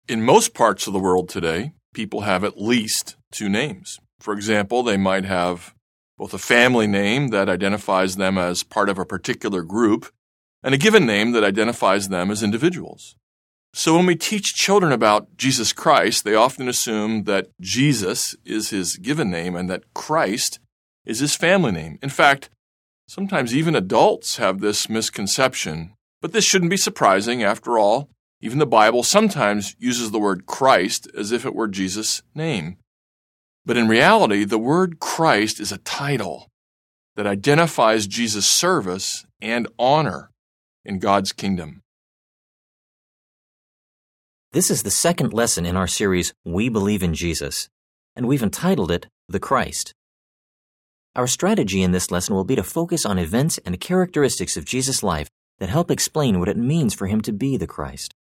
In most parts of the world today, people have at least two names. For example, they might have both a family name that identifies them as part of a particular group and a given name that identifies them as individuals. So when we teach children about Jesus Christ, they often assume that Jesus is his given name and that Christ is his family name. In fact, sometimes even adults have this misconception, but this shouldn't be surprising. After all, even the Bible sometimes uses the word Christ as if it were Jesus' name. But in reality, the word Christ is a title that identifies Jesus' service and honor in God's kingdom. This is the second lesson in our series, We Believe in Jesus, and we've entitled it, The Christ. Our strategy in this lesson will be to focus on events and characteristics of Jesus' life that help explain what it means for him to be the Christ.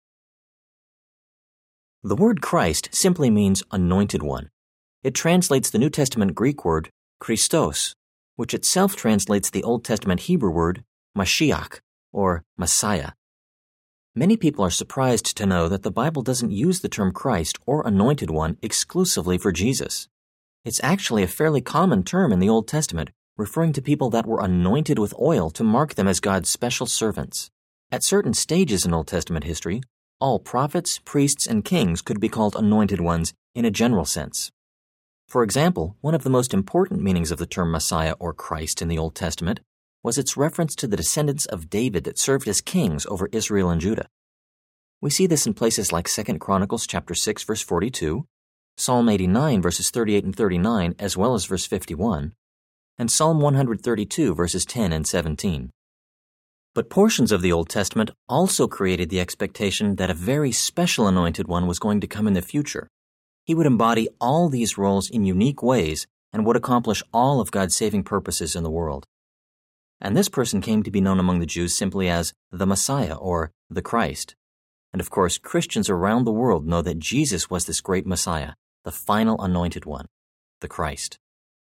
The word Christ simply means anointed one. It translates the New Testament Greek word Christos, which itself translates the Old Testament Hebrew word Mashiach, or Messiah. Many people are surprised to know that the Bible doesn't use the term Christ or anointed one exclusively for Jesus. It's actually a fairly common term in the Old Testament, referring to people that were anointed with oil to mark them as God's special servants. At certain stages in Old Testament history, all prophets, priests, and kings could be called anointed ones in a general sense. For example, one of the most important meanings of the term Messiah or Christ in the Old Testament was its reference to the descendants of David that served as kings over Israel and Judah. We see this in places like 2 Chronicles chapter 6, verse 42, Psalm 89, verses 38 and 39, as well as verse 51, and Psalm 132, verses 10 and 17. But portions of the Old Testament also created the expectation that a very special anointed one was going to come in the future. He would embody all these roles in unique ways and would accomplish all of God's saving purposes in the world. And this person came to be known among the Jews simply as the Messiah or the Christ. And of course, Christians around the world know that Jesus was this great Messiah, the final anointed one, the Christ.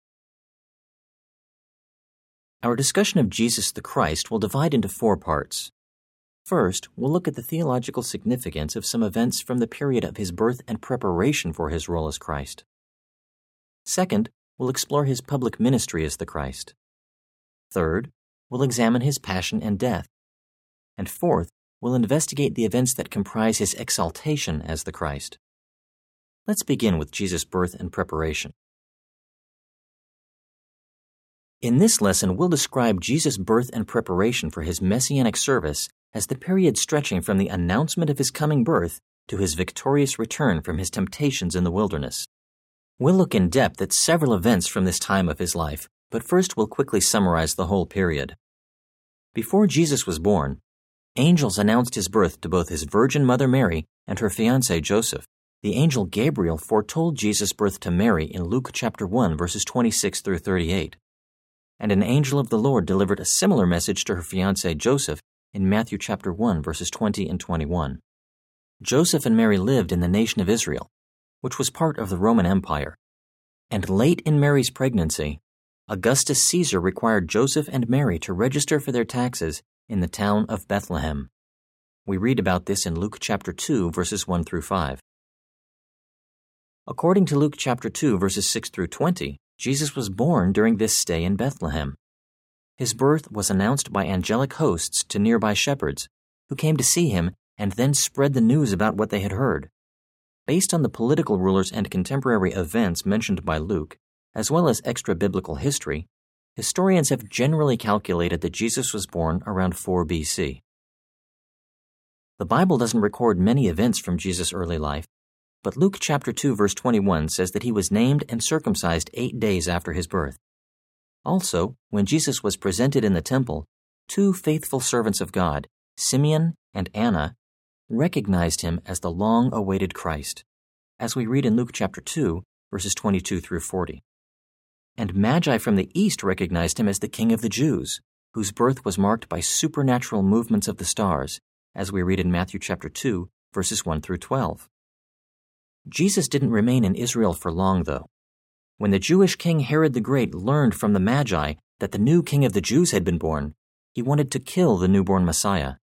Our discussion of Jesus the Christ will divide into 4 parts. First, we'll look at the theological significance of some events from the period of his birth and preparation for his role as Christ. Second, we'll explore his public ministry as the Christ. Third, we'll examine his passion and death. And fourth, we'll investigate the events that comprise his exaltation as the Christ. Let's begin with Jesus' birth and preparation. In this lesson, we'll describe Jesus' birth and preparation for his messianic service as the period stretching from the announcement of his coming birth to his victorious return from his temptations in the wilderness. We'll look in depth at several events from this time of his life, but first we'll quickly summarize the whole period. Before Jesus was born, angels announced his birth to both his virgin mother Mary and her fiancé Joseph. The angel Gabriel foretold Jesus' birth to Mary in Luke chapter 1, verses 26 through 38. And an angel of the Lord delivered a similar message to her fiancé Joseph in Matthew chapter 1, verses 20 and 21. Joseph and Mary lived in the nation of Israel, which was part of the Roman Empire. And late in Mary's pregnancy, Augustus Caesar required Joseph and Mary to register for their taxes in the town of Bethlehem. We read about this in Luke chapter 2, verses 1 through 5. According to Luke chapter 2, verses 6 through 20, Jesus was born during this stay in Bethlehem. His birth was announced by angelic hosts to nearby shepherds, who came to see him and then spread the news about what they had heard. Based on the political rulers and contemporary events mentioned by Luke, as well as extra-biblical history, historians have generally calculated that Jesus was born around 4 BC. The Bible doesn't record many events from Jesus' early life, but Luke chapter 2 verse 21 says that he was named and circumcised 8 days after his birth. Also, when Jesus was presented in the temple, 2 faithful servants of God, Simeon and Anna, recognized him as the long-awaited Christ, as we read in Luke chapter 2, verses 22 through 40. And Magi from the east recognized him as the King of the Jews, whose birth was marked by supernatural movements of the stars, as we read in Matthew chapter 2, verses 1 through 12. Jesus didn't remain in Israel for long, though. When the Jewish king Herod the Great learned from the Magi that the new king of the Jews had been born, he wanted to kill the newborn Messiah.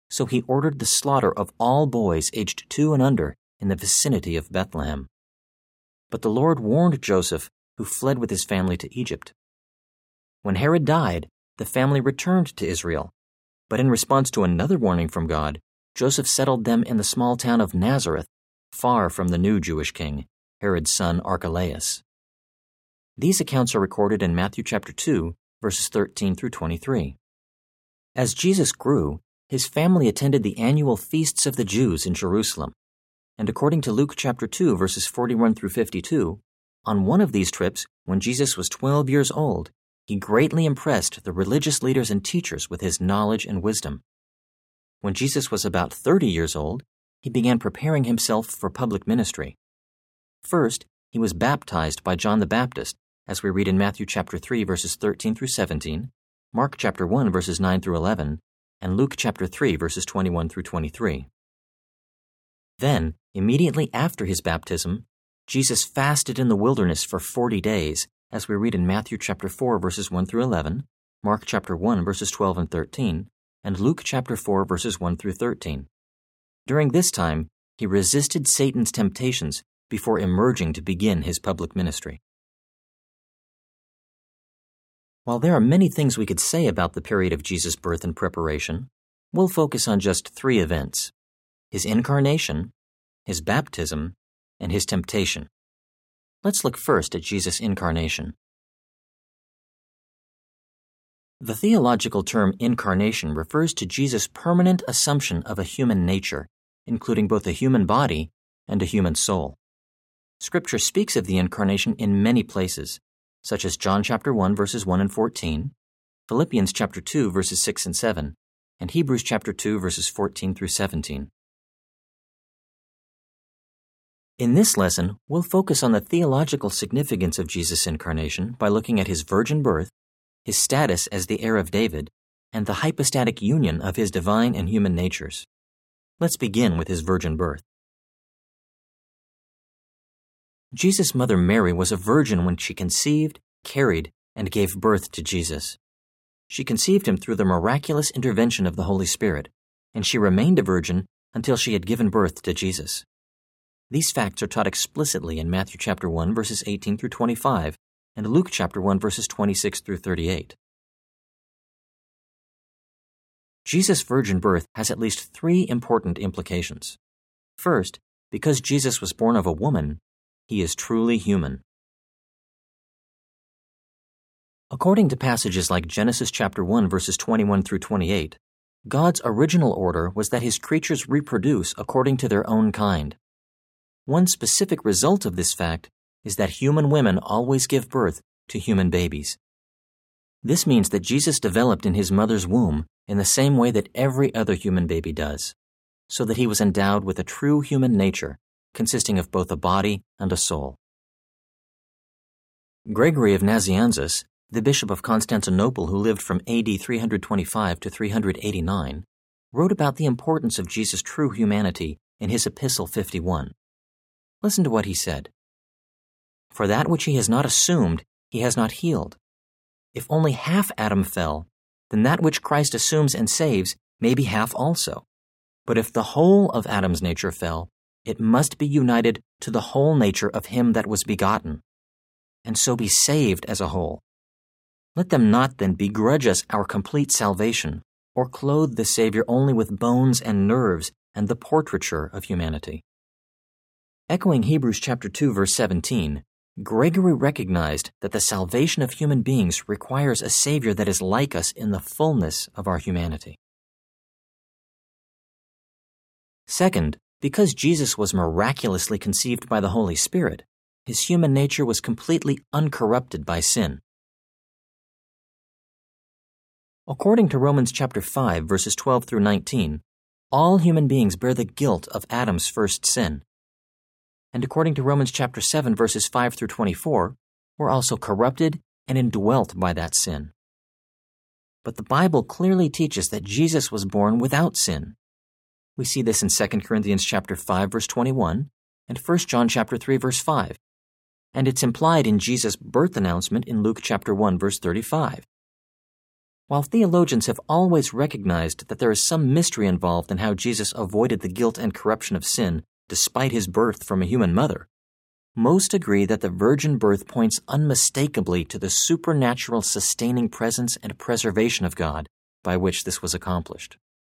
so he ordered the slaughter of all boys aged 2 and under in the vicinity of Bethlehem. But the Lord warned Joseph, who fled with his family to Egypt. When Herod died, the family returned to Israel, but in response to another warning from God, Joseph settled them in the small town of Nazareth, far from the new Jewish king, Herod's son Archelaus. These accounts are recorded in Matthew chapter 2, verses 13 through 23. As Jesus grew, his family attended the annual feasts of the Jews in Jerusalem, and according to Luke chapter 2, verses 41 through 52, on one of these trips, when Jesus was 12 years old, he greatly impressed the religious leaders and teachers with his knowledge and wisdom. When Jesus was about 30 years old, he began preparing himself for public ministry. First, he was baptized by John the Baptist, as we read in Matthew chapter 3, verses 13 through 17, Mark chapter 1, verses 9 through 11, and Luke chapter 3, verses 21 through 23. Then, immediately after his baptism, Jesus fasted in the wilderness for 40 days, as we read in Matthew chapter 4, verses 1 through 11, Mark chapter 1, verses 12 and 13, and Luke chapter 4, verses 1 through 13. During this time, he resisted Satan's temptations before emerging to begin his public ministry. While there are many things we could say about the period of Jesus' birth and preparation, we'll focus on just 3 events: his incarnation, his baptism, and his temptation. Let's look first at Jesus' incarnation. The theological term incarnation refers to Jesus' permanent assumption of a human nature, including both a human body and a human soul. Scripture speaks of the incarnation in many places, such as John chapter 1, verses 1 and 14, Philippians chapter 2, verses 6 and 7, and Hebrews chapter 2, verses 14 through 17. In this lesson, we'll focus on the theological significance of Jesus' incarnation by looking at his virgin birth, his status as the heir of David, and the hypostatic union of his divine and human natures. Let's begin with his virgin birth. Jesus' mother Mary was a virgin when she conceived, carried, and gave birth to Jesus. She conceived him through the miraculous intervention of the Holy Spirit, and she remained a virgin until she had given birth to Jesus. These facts are taught explicitly in Matthew chapter 1, verses 18 through 25, and Luke chapter 1, verses 26 through 38. Jesus' virgin birth has at least 3 important implications. First, because Jesus was born of a woman, he is truly human. According to passages like Genesis chapter 1, verses 21 through 28, God's original order was that his creatures reproduce according to their own kind. One specific result of this fact is that human women always give birth to human babies. This means that Jesus developed in his mother's womb in the same way that every other human baby does, so that he was endowed with a true human nature, consisting of both a body and a soul. Gregory of Nazianzus, the Bishop of Constantinople who lived from AD 325 to 389, wrote about the importance of Jesus' true humanity in his Epistle 51. Listen to what he said. For that which he has not assumed, he has not healed. If only half Adam fell, then that which Christ assumes and saves may be half also. But if the whole of Adam's nature fell, it must be united to the whole nature of him that was begotten, and so be saved as a whole. Let them not then begrudge us our complete salvation, or clothe the Savior only with bones and nerves and the portraiture of humanity. Echoing Hebrews chapter 2, verse 17, Gregory recognized that the salvation of human beings requires a Savior that is like us in the fullness of our humanity. Second, because Jesus was miraculously conceived by the Holy Spirit, his human nature was completely uncorrupted by sin. According to Romans chapter 5, verses 12 through 19, all human beings bear the guilt of Adam's first sin. And according to Romans chapter 7, verses 5 through 24, we're also corrupted and indwelt by that sin. But the Bible clearly teaches that Jesus was born without sin. We see this in 2 Corinthians chapter 5, verse 21, and 1 John chapter 3, verse 5. And it's implied in Jesus' birth announcement in Luke chapter 1, verse 35. While theologians have always recognized that there is some mystery involved in how Jesus avoided the guilt and corruption of sin despite his birth from a human mother, most agree that the virgin birth points unmistakably to the supernatural sustaining presence and preservation of God by which this was accomplished.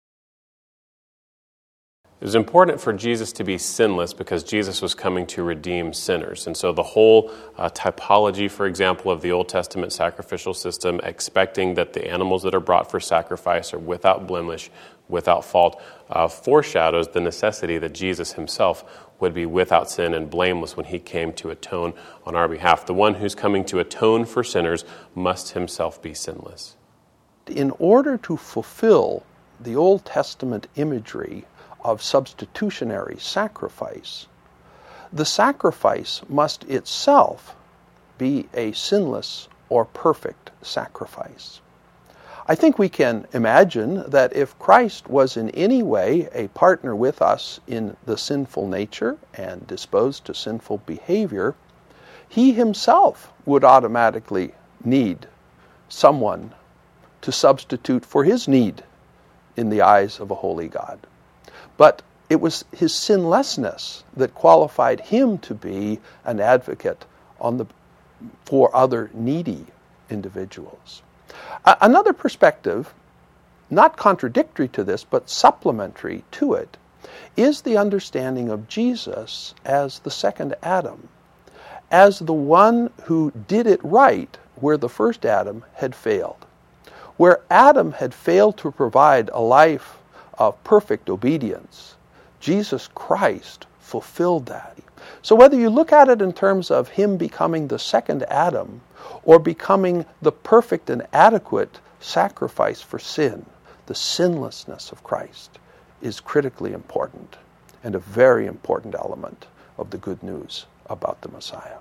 It was important for Jesus to be sinless because Jesus was coming to redeem sinners. And so the whole typology, for example, of the Old Testament sacrificial system, expecting that the animals that are brought for sacrifice are without blemish, without fault, foreshadows the necessity that Jesus himself would be without sin and blameless when he came to atone on our behalf. The one who's coming to atone for sinners must himself be sinless. In order to fulfill the Old Testament imagery of substitutionary sacrifice, the sacrifice must itself be a sinless or perfect sacrifice. I think we can imagine that if Christ was in any way a partner with us in the sinful nature and disposed to sinful behavior, he himself would automatically need someone to substitute for his need in the eyes of a holy God. But it was his sinlessness that qualified him to be an advocate for other needy individuals. Another perspective, not contradictory to this, but supplementary to it, is the understanding of Jesus as the second Adam, as the one who did it right where the first Adam had failed. Where Adam had failed to provide a life of perfect obedience, Jesus Christ fulfilled that. So whether you look at it in terms of him becoming the second Adam or becoming the perfect and adequate sacrifice for sin, the sinlessness of Christ is critically important and a very important element of the good news about the Messiah.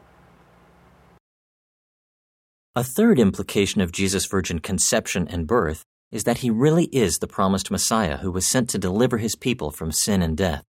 A third implication of Jesus' virgin conception and birth is that he really is the promised Messiah who was sent to deliver his people from sin and death.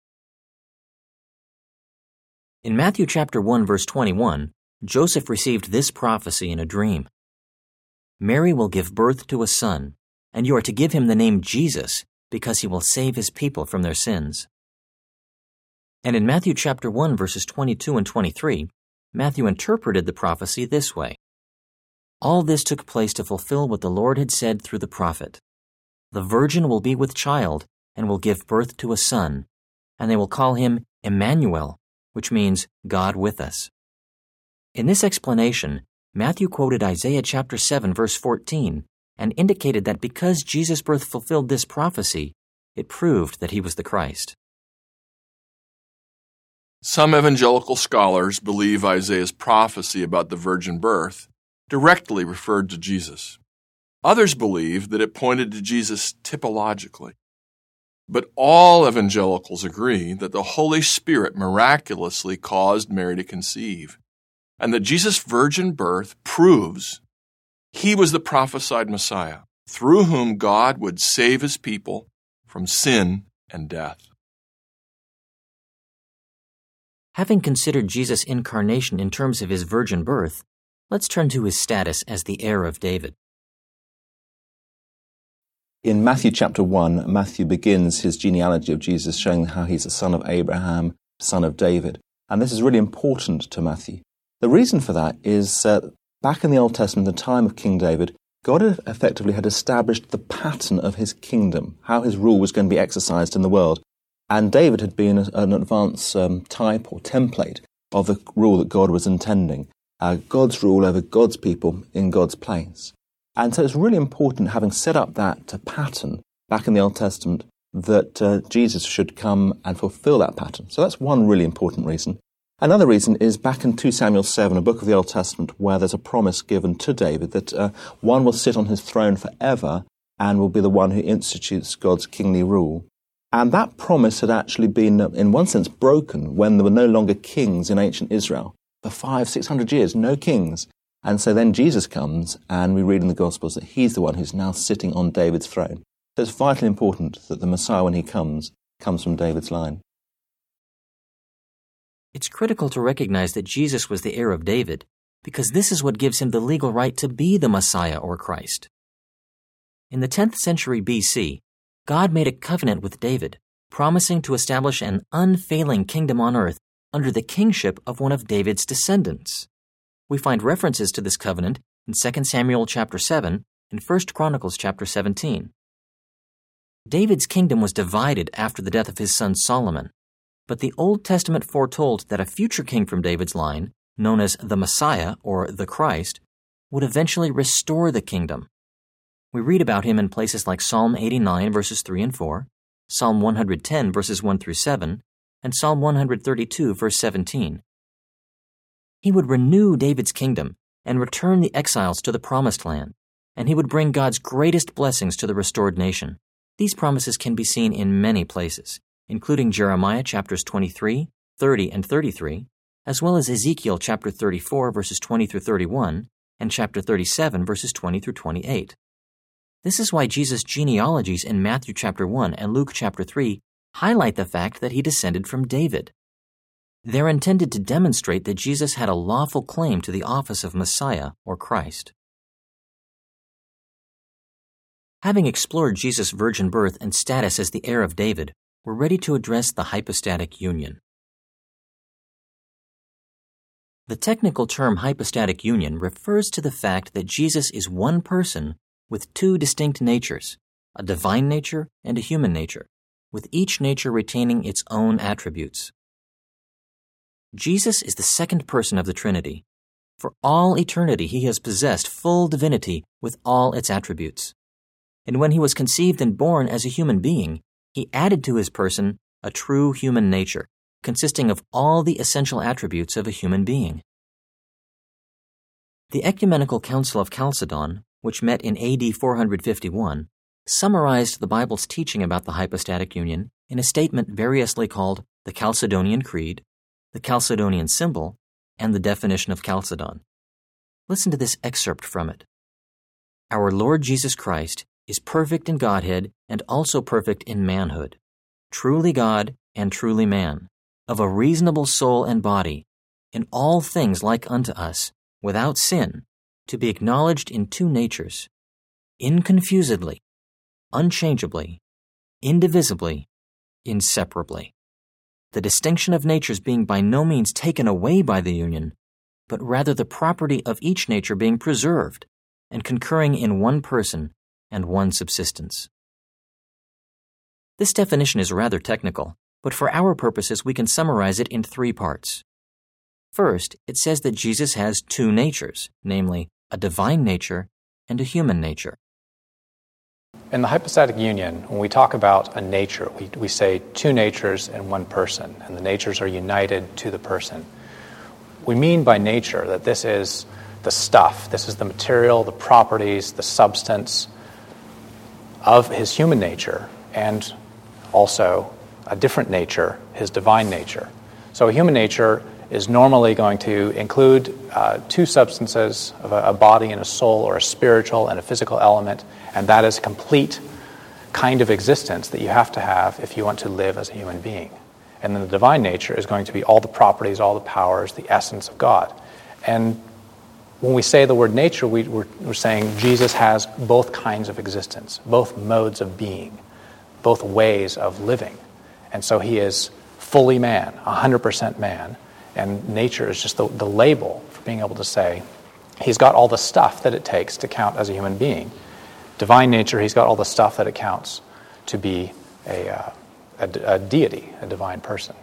In Matthew chapter 1, verse 21, Joseph received this prophecy in a dream. Mary will give birth to a son, and you are to give him the name Jesus, because he will save his people from their sins. And in Matthew chapter 1, verses 22 and 23, Matthew interpreted the prophecy this way. All this took place to fulfill what the Lord had said through the prophet. The virgin will be with child and will give birth to a son, and they will call him Emmanuel, which means God with us. In this explanation, Matthew quoted Isaiah chapter 7, verse 14, and indicated that because Jesus' birth fulfilled this prophecy, it proved that he was the Christ. Some evangelical scholars believe Isaiah's prophecy about the virgin birth directly referred to Jesus. Others believe that it pointed to Jesus typologically. But all evangelicals agree that the Holy Spirit miraculously caused Mary to conceive, and that Jesus' virgin birth proves he was the prophesied Messiah, through whom God would save his people from sin and death. Having considered Jesus' incarnation in terms of his virgin birth, let's turn to his status as the heir of David. In Matthew chapter 1, Matthew begins his genealogy of Jesus showing how he's the son of Abraham, son of David. And this is really important to Matthew. The reason for that is back in the Old Testament, the time of King David, God effectively had established the pattern of his kingdom, how his rule was going to be exercised in the world. And David had been an advance type or template of the rule that God was intending, God's rule over God's people in God's place. And so it's really important, having set up that pattern back in the Old Testament, that Jesus should come and fulfill that pattern. So that's one really important reason. Another reason is back in 2 Samuel 7, a book of the Old Testament, where there's a promise given to David that one will sit on his throne forever and will be the one who institutes God's kingly rule. And that promise had actually been, in one sense, broken when there were no longer kings in ancient Israel. For 500-600 years, no kings. And so then Jesus comes, and we read in the Gospels that he's the one who's now sitting on David's throne. So it's vitally important that the Messiah, when he comes from David's line. It's critical to recognize that Jesus was the heir of David, because this is what gives him the legal right to be the Messiah or Christ. In the 10th century BC, God made a covenant with David, promising to establish an unfailing kingdom on earth under the kingship of one of David's descendants. We find references to this covenant in 2 Samuel chapter 7 and 1 Chronicles chapter 17. David's kingdom was divided after the death of his son Solomon, but the Old Testament foretold that a future king from David's line, known as the Messiah or the Christ, would eventually restore the kingdom. We read about him in places like Psalm 89 verses 3 and 4, Psalm 110 verses 1 through 7, and Psalm 132 verse 17. He would renew David's kingdom and return the exiles to the promised land, and he would bring God's greatest blessings to the restored nation. These promises can be seen in many places, including Jeremiah chapters 23, 30, and 33, as well as Ezekiel chapter 34 verses 20 through 31, and chapter 37 verses 20 through 28. This is why Jesus' genealogies in Matthew chapter 1 and Luke chapter 3 highlight the fact that he descended from David. They're intended to demonstrate that Jesus had a lawful claim to the office of Messiah or Christ. Having explored Jesus' virgin birth and status as the heir of David, we're ready to address the hypostatic union. The technical term hypostatic union refers to the fact that Jesus is one person with two distinct natures, a divine nature and a human nature, with each nature retaining its own attributes. Jesus is the second person of the Trinity. For all eternity he has possessed full divinity with all its attributes. And when he was conceived and born as a human being, he added to his person a true human nature, consisting of all the essential attributes of a human being. The Ecumenical Council of Chalcedon, which met in AD 451, summarized the Bible's teaching about the hypostatic union in a statement variously called the Chalcedonian Creed, the Chalcedonian Symbol, and the definition of Chalcedon. Listen to this excerpt from it. Our Lord Jesus Christ is perfect in Godhead and also perfect in manhood, truly God and truly man, of a reasonable soul and body, in all things like unto us, without sin, to be acknowledged in two natures, inconfusedly, unchangeably, indivisibly, inseparably. The distinction of natures being by no means taken away by the union, but rather the property of each nature being preserved and concurring in one person and one subsistence. This definition is rather technical, but for our purposes we can summarize it in three parts. First, it says that Jesus has two natures, namely a divine nature and a human nature. In the hypostatic union, when we talk about a nature, we say two natures in one person, and the natures are united to the person. We mean by nature that this is the stuff, this is the material, the properties, the substance of his human nature, and also a different nature, his divine nature. So a human nature is normally going to include two substances, of a body and a soul, or a spiritual and a physical element, and that is a complete kind of existence that you have to have if you want to live as a human being. And then the divine nature is going to be all the properties, all the powers, the essence of God. And when we say the word nature, we're saying Jesus has both kinds of existence, both modes of being, both ways of living. And so he is fully man, 100% man, and nature is just the label for being able to say he's got all the stuff that it takes to count as a human being. Divine nature, he's got all the stuff that it counts to be a deity, a divine person.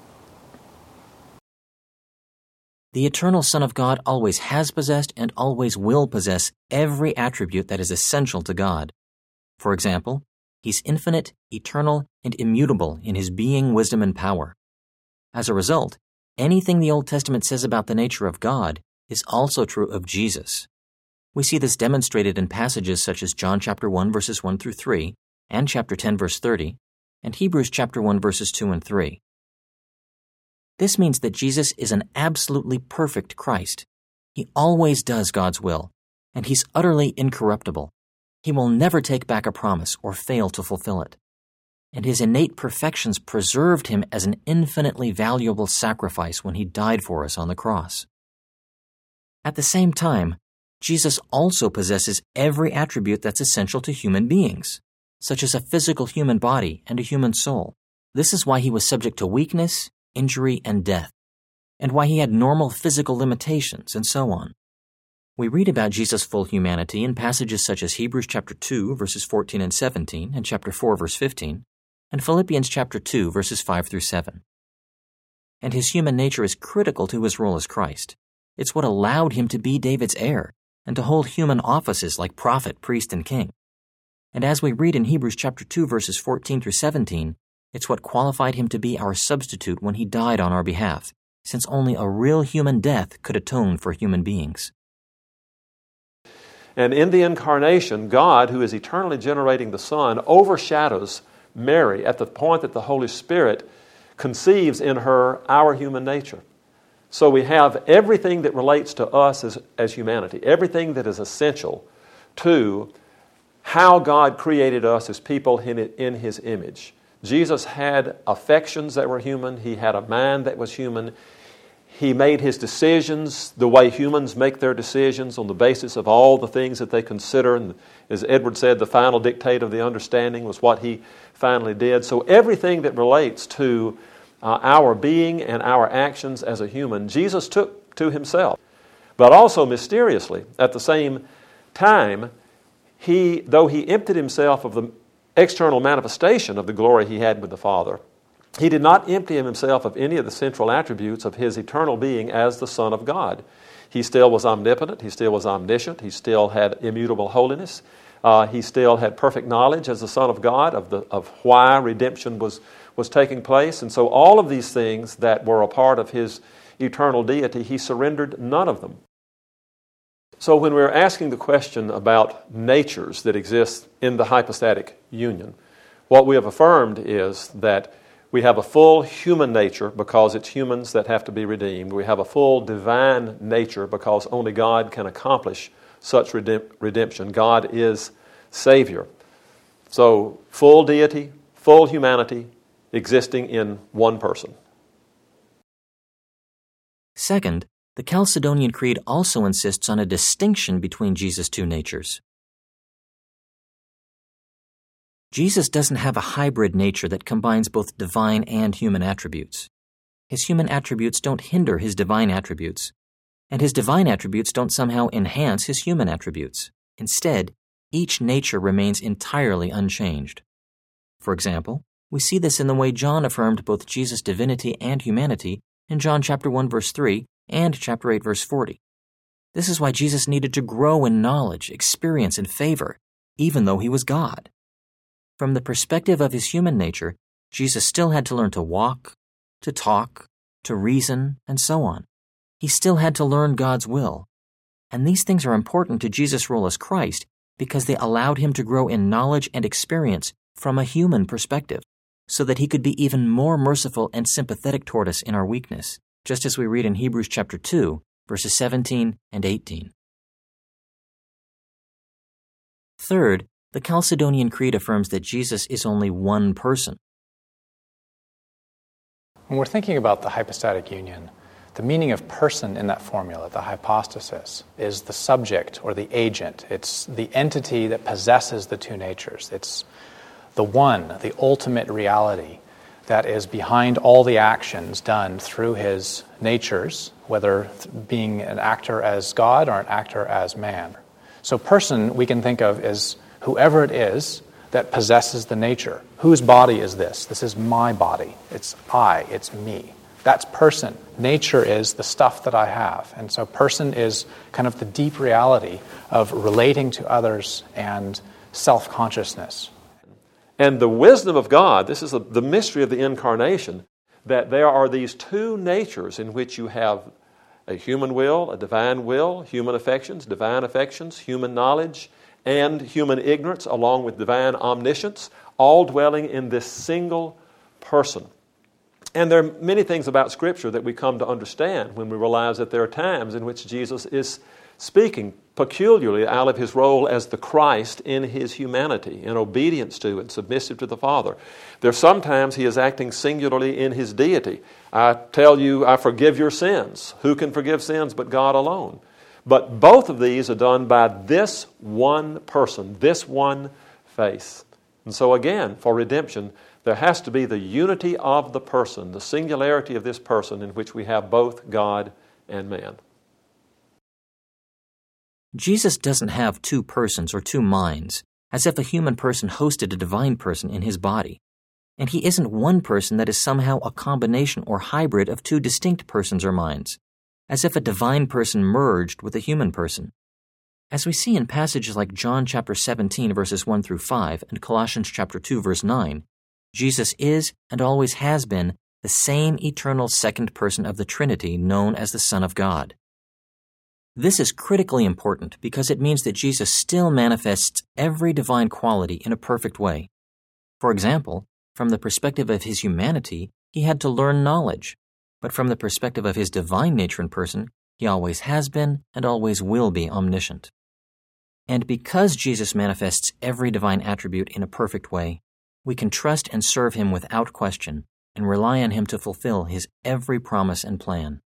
The eternal Son of God always has possessed and always will possess every attribute that is essential to God. For example, he's infinite, eternal, and immutable in his being, wisdom, and power. As a result, anything the Old Testament says about the nature of God is also true of Jesus. We see this demonstrated in passages such as John chapter 1 verses 1 through 3, and chapter 10 verse 30, and Hebrews chapter 1 verses 2 and 3. This means that Jesus is an absolutely perfect Christ. He always does God's will, and he's utterly incorruptible. He will never take back a promise or fail to fulfill it. And his innate perfections preserved him as an infinitely valuable sacrifice when he died for us on the cross. At the same time, Jesus also possesses every attribute that's essential to human beings, such as a physical human body and a human soul. This is why he was subject to weakness, injury, and death, and why he had normal physical limitations, and so on. We read about Jesus' full humanity in passages such as Hebrews chapter 2, verses 14 and 17, and chapter 4, verse 15, and Philippians chapter 2, verses 5 through 7. And his human nature is critical to his role as Christ. It's what allowed him to be David's heir and to hold human offices like prophet, priest, and king. And as we read in Hebrews chapter 2, verses 14 through 17, it's what qualified him to be our substitute when he died on our behalf, since only a real human death could atone for human beings. And in the incarnation, God, who is eternally generating the Son, overshadows Mary at the point that the Holy Spirit conceives in her our human nature. So we have everything that relates to us as humanity, everything that is essential to how God created us as people in His image. Jesus had affections that were human. He had a mind that was human. He made His decisions the way humans make their decisions, on the basis of all the things that they consider. And as Edward said, the final dictate of the understanding was what He finally did. So everything that relates to our being and our actions as a human, Jesus took to Himself. But also mysteriously, at the same time, though He emptied Himself of the external manifestation of the glory He had with the Father, He did not empty Himself of any of the central attributes of His eternal being as the Son of God. He still was omnipotent. He still was omniscient. He still had immutable holiness. He still had perfect knowledge as the Son of God of why redemption was taking place. And so all of these things that were a part of His eternal deity, He surrendered none of them. So when we're asking the question about natures that exist in the hypostatic union, what we have affirmed is that we have a full human nature because it's humans that have to be redeemed. We have a full divine nature because only God can accomplish such redemption. God is Savior. So full deity, full humanity, existing in one person. Second, the Chalcedonian Creed also insists on a distinction between Jesus' two natures. Jesus doesn't have a hybrid nature that combines both divine and human attributes. His human attributes don't hinder His divine attributes, and His divine attributes don't somehow enhance His human attributes. Instead, each nature remains entirely unchanged. For example, we see this in the way John affirmed both Jesus' divinity and humanity in John chapter 1 verse 3 and chapter 8 verse 40. This is why Jesus needed to grow in knowledge, experience, and favor, even though He was God. From the perspective of His human nature, Jesus still had to learn to walk, to talk, to reason, and so on. He still had to learn God's will. And these things are important to Jesus' role as Christ because they allowed Him to grow in knowledge and experience from a human perspective, so that He could be even more merciful and sympathetic toward us in our weakness, just as we read in Hebrews chapter 2, verses 17 and 18. Third, the Chalcedonian Creed affirms that Jesus is only one person. When we're thinking about the hypostatic union, the meaning of person in that formula, the hypostasis, is the subject or the agent. It's the entity that possesses the two natures. It's the one, the ultimate reality that is behind all the actions done through His natures, whether being an actor as God or an actor as man. So person we can think of as whoever it is that possesses the nature. Whose body is this? This is my body. It's I. It's me. That's person. Nature is the stuff that I have. And so person is kind of the deep reality of relating to others and self-consciousness. And the wisdom of God, this is the mystery of the incarnation, that there are these two natures in which you have a human will, a divine will, human affections, divine affections, human knowledge, and human ignorance, along with divine omniscience, all dwelling in this single person. And there are many things about Scripture that we come to understand when we realize that there are times in which Jesus is speaking peculiarly out of His role as the Christ in His humanity, in obedience to and submissive to the Father. There are sometimes He is acting singularly in His deity. I tell you, I forgive your sins. Who can forgive sins but God alone? But both of these are done by this one person, this one faith. And so again, for redemption, there has to be the unity of the person, the singularity of this person in which we have both God and man. Jesus doesn't have two persons or two minds, as if a human person hosted a divine person in his body. And he isn't one person that is somehow a combination or hybrid of two distinct persons or minds, as if a divine person merged with a human person. As we see in passages like John chapter 17 verses 1 through 5 and Colossians chapter 2 verse 9, Jesus is and always has been the same eternal second person of the Trinity known as the Son of God. This is critically important because it means that Jesus still manifests every divine quality in a perfect way. For example, from the perspective of his humanity, he had to learn knowledge, but from the perspective of his divine nature and person, he always has been and always will be omniscient. And because Jesus manifests every divine attribute in a perfect way, we can trust and serve him without question and rely on him to fulfill his every promise and plan.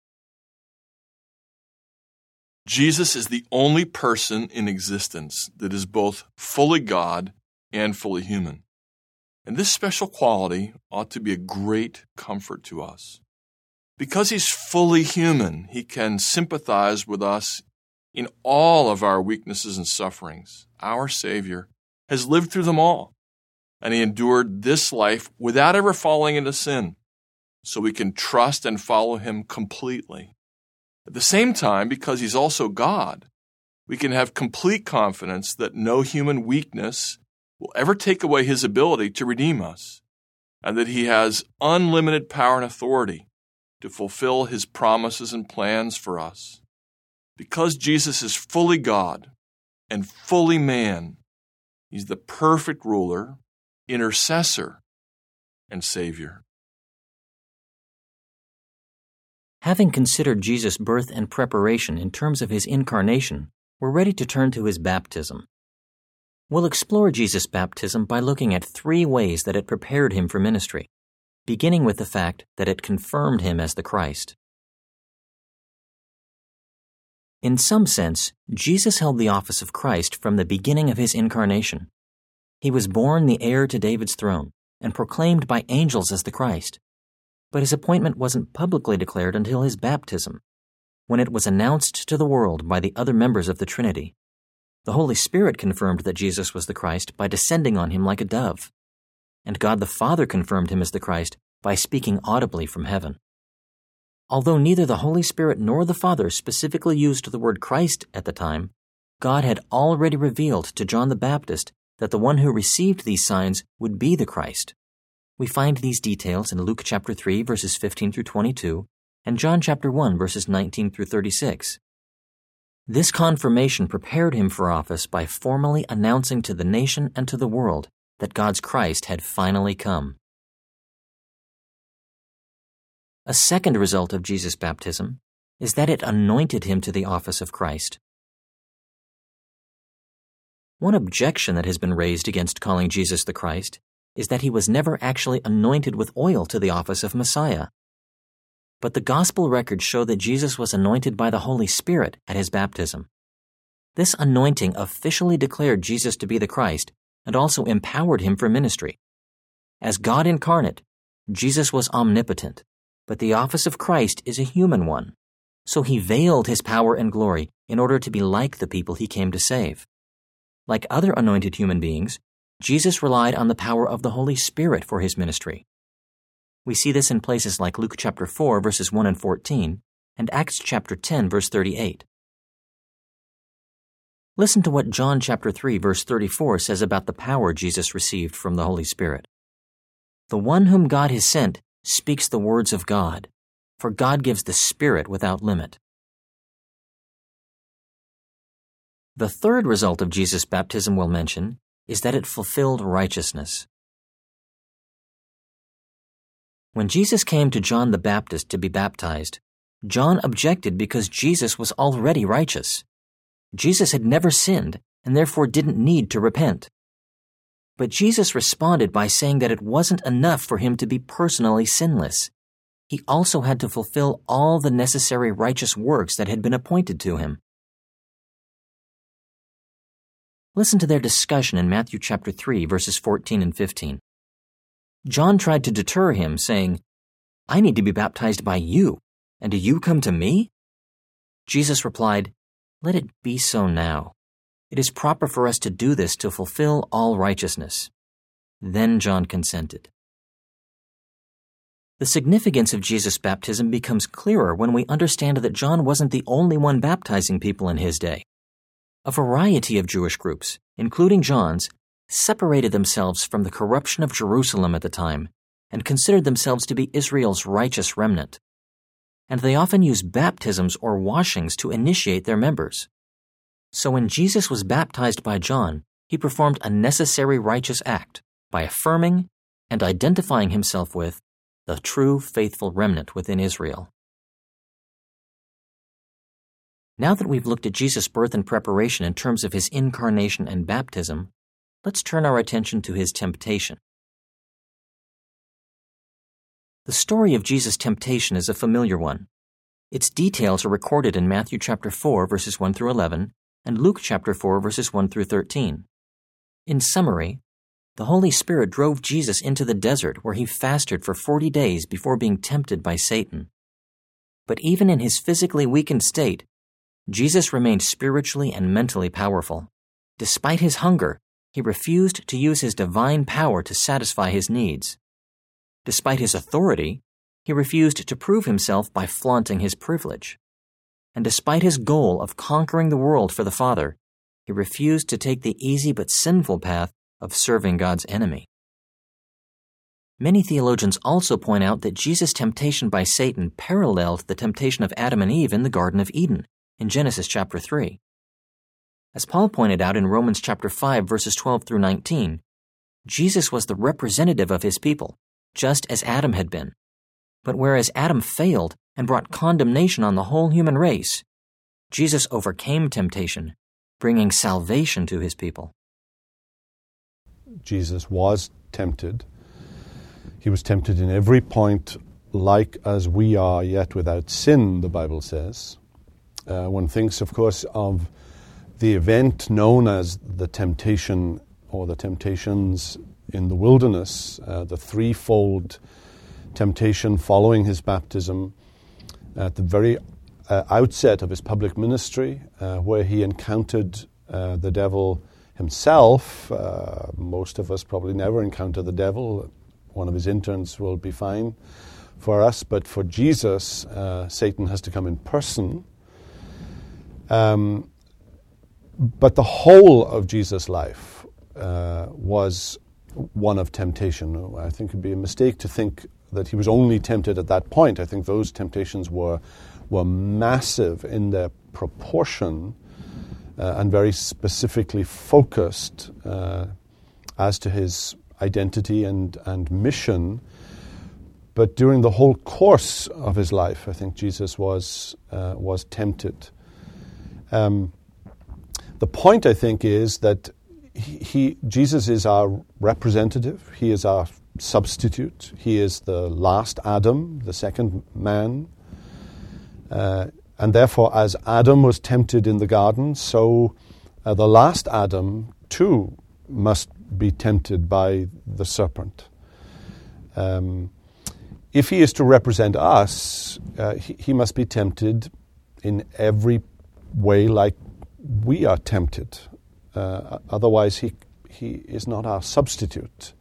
Jesus is the only person in existence that is both fully God and fully human. And this special quality ought to be a great comfort to us. Because he's fully human, he can sympathize with us in all of our weaknesses and sufferings. Our Savior has lived through them all, and he endured this life without ever falling into sin, so we can trust and follow him completely. At the same time, because he's also God, we can have complete confidence that no human weakness will ever take away his ability to redeem us, and that he has unlimited power and authority to fulfill his promises and plans for us. Because Jesus is fully God and fully man, he's the perfect ruler, intercessor, and Savior. Having considered Jesus' birth and preparation in terms of his incarnation, we're ready to turn to his baptism. We'll explore Jesus' baptism by looking at 3 ways that it prepared him for ministry, beginning with the fact that it confirmed him as the Christ. In some sense, Jesus held the office of Christ from the beginning of his incarnation. He was born the heir to David's throne and proclaimed by angels as the Christ. But his appointment wasn't publicly declared until his baptism, when it was announced to the world by the other members of the Trinity. The Holy Spirit confirmed that Jesus was the Christ by descending on him like a dove, and God the Father confirmed him as the Christ by speaking audibly from heaven. Although neither the Holy Spirit nor the Father specifically used the word Christ at the time, God had already revealed to John the Baptist that the one who received these signs would be the Christ. We find these details in Luke chapter 3, verses 15 through 22, and John chapter 1, verses 19 through 36. This confirmation prepared him for office by formally announcing to the nation and to the world that God's Christ had finally come. A second result of Jesus' baptism is that it anointed him to the office of Christ. One objection that has been raised against calling Jesus the Christ is that he was never actually anointed with oil to the office of Messiah. But the gospel records show that Jesus was anointed by the Holy Spirit at his baptism. This anointing officially declared Jesus to be the Christ and also empowered him for ministry. As God incarnate, Jesus was omnipotent, but the office of Christ is a human one, so he veiled his power and glory in order to be like the people he came to save. Like other anointed human beings, Jesus relied on the power of the Holy Spirit for his ministry. We see this in places like Luke chapter 4, verses 1 and 14, and Acts chapter 10, verse 38. Listen to what John chapter 3, verse 34 says about the power Jesus received from the Holy Spirit. The one whom God has sent speaks the words of God, for God gives the Spirit without limit. The third result of Jesus' baptism we'll mention is that it fulfilled righteousness. When Jesus came to John the Baptist to be baptized, John objected because Jesus was already righteous. Jesus had never sinned and therefore didn't need to repent. But Jesus responded by saying that it wasn't enough for him to be personally sinless. He also had to fulfill all the necessary righteous works that had been appointed to him. Listen to their discussion in Matthew chapter 3, verses 14 and 15. John tried to deter him, saying, "I need to be baptized by you, and do you come to me?" Jesus replied, "Let it be so now. It is proper for us to do this to fulfill all righteousness." Then John consented. The significance of Jesus' baptism becomes clearer when we understand that John wasn't the only one baptizing people in his day. A variety of Jewish groups, including John's, separated themselves from the corruption of Jerusalem at the time and considered themselves to be Israel's righteous remnant. And they often used baptisms or washings to initiate their members. So when Jesus was baptized by John, he performed a necessary righteous act by affirming and identifying himself with the true faithful remnant within Israel. Now that we've looked at Jesus' birth and preparation in terms of his incarnation and baptism, let's turn our attention to his temptation. The story of Jesus' temptation is a familiar one. Its details are recorded in Matthew chapter 4, verses 1 through 11, and Luke chapter 4, verses 1 through 13. In summary, the Holy Spirit drove Jesus into the desert where he fasted for 40 days before being tempted by Satan. But even in his physically weakened state, Jesus remained spiritually and mentally powerful. Despite his hunger, he refused to use his divine power to satisfy his needs. Despite his authority, he refused to prove himself by flaunting his privilege. And despite his goal of conquering the world for the Father, he refused to take the easy but sinful path of serving God's enemy. Many theologians also point out that Jesus' temptation by Satan paralleled the temptation of Adam and Eve in the Garden of Eden in Genesis chapter 3. As Paul pointed out in Romans chapter 5, verses 12 through 19, Jesus was the representative of his people, just as Adam had been. But whereas Adam failed and brought condemnation on the whole human race, Jesus overcame temptation, bringing salvation to his people. Jesus was tempted. He was tempted in every point like as we are, yet without sin, the Bible says. One thinks, of course, of the event known as the temptation or the temptations in the wilderness, the threefold temptation following his baptism at the very outset of his public ministry, where he encountered the devil himself. Most of us probably never encounter the devil. One of his interns will be fine for us, but for Jesus, Satan has to come in person. But the whole of Jesus' life was one of temptation. I think it would be a mistake to think that he was only tempted at that point. I think those temptations were massive in their proportion and very specifically focused as to his identity and mission. But during the whole course of his life, I think Jesus was tempted. The point, I think, is that Jesus is our representative. He is our substitute. He is the last Adam, the second man. And therefore, as Adam was tempted in the garden, so the last Adam, too, must be tempted by the serpent. If he is to represent us, he must be tempted in every way like we are tempted. Otherwise, he is not our substitute.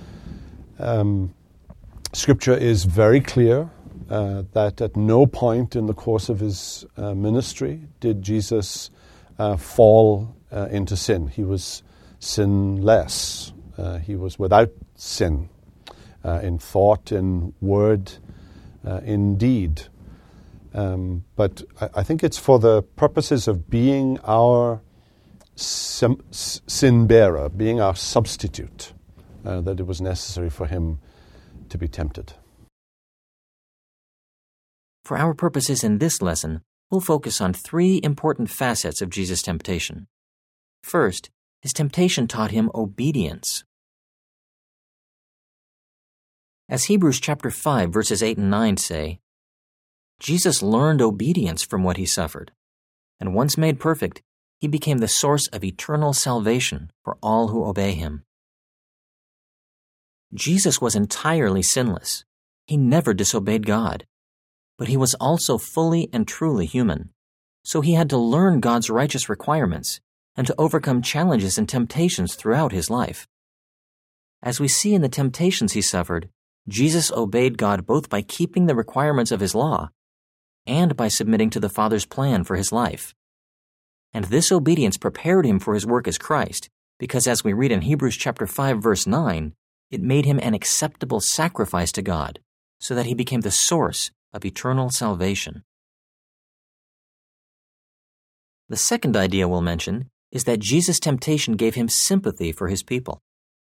Scripture is very clear that at no point in the course of his ministry did Jesus fall into sin. He was sinless. He was without sin in thought, in word, in deed. But I think it's for the purposes of being our sin bearer, being our substitute, that it was necessary for him to be tempted. For our purposes in this lesson, we'll focus on three important facets of Jesus' temptation. First, his temptation taught him obedience. As Hebrews chapter 5, verses 8 and 9 say, Jesus learned obedience from what he suffered, and once made perfect, he became the source of eternal salvation for all who obey him. Jesus was entirely sinless. He never disobeyed God. But he was also fully and truly human, so he had to learn God's righteous requirements and to overcome challenges and temptations throughout his life. As we see in the temptations he suffered, Jesus obeyed God both by keeping the requirements of his law and by submitting to the Father's plan for his life. And this obedience prepared him for his work as Christ, because as we read in Hebrews chapter 5, verse 9, it made him an acceptable sacrifice to God, so that he became the source of eternal salvation. The second idea we'll mention is that Jesus' temptation gave him sympathy for his people.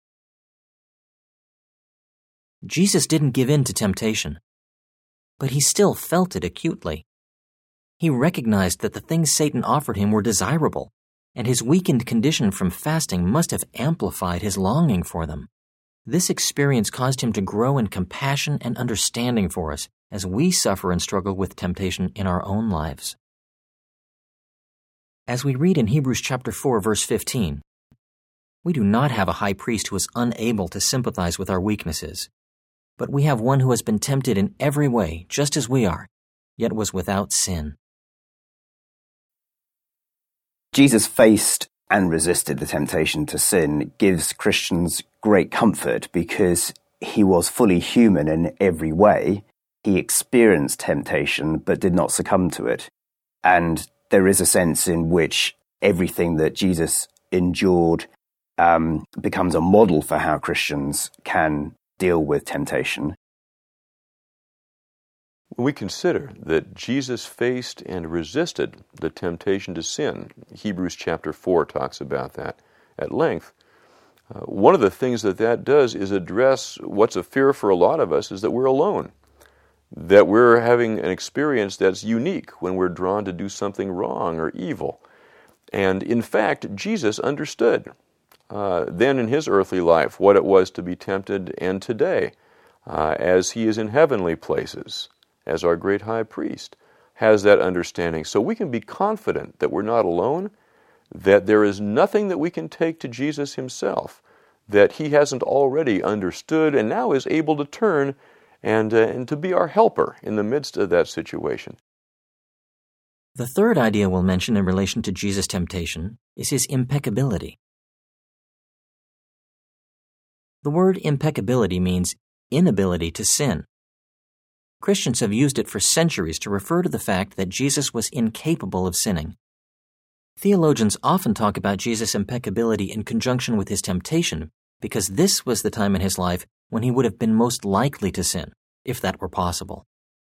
Jesus didn't give in to temptation, but he still felt it acutely. He recognized that the things Satan offered him were desirable, and his weakened condition from fasting must have amplified his longing for them. This experience caused him to grow in compassion and understanding for us as we suffer and struggle with temptation in our own lives. As we read in Hebrews chapter 4, verse 15, we do not have a high priest who is unable to sympathize with our weaknesses, but we have one who has been tempted in every way, just as we are, yet was without sin. Jesus faced and resisted the temptation to sin gives Christians great comfort because he was fully human in every way. He experienced temptation but did not succumb to it. And there is a sense in which everything that Jesus endured becomes a model for how Christians can deal with temptation. When we consider that Jesus faced and resisted the temptation to sin, Hebrews chapter 4 talks about that at length. One of the things that does is address what's a fear for a lot of us is that we're alone, that we're having an experience that's unique when we're drawn to do something wrong or evil. And in fact, Jesus understood then in his earthly life what it was to be tempted, and today, as he is in heavenly places, as our great high priest, has that understanding. So we can be confident that we're not alone, that there is nothing that we can take to Jesus himself that he hasn't already understood and now is able to turn and to be our helper in the midst of that situation. The third idea we'll mention in relation to Jesus' temptation is his impeccability. The word impeccability means inability to sin. Christians have used it for centuries to refer to the fact that Jesus was incapable of sinning. Theologians often talk about Jesus' impeccability in conjunction with his temptation because this was the time in his life when he would have been most likely to sin, if that were possible.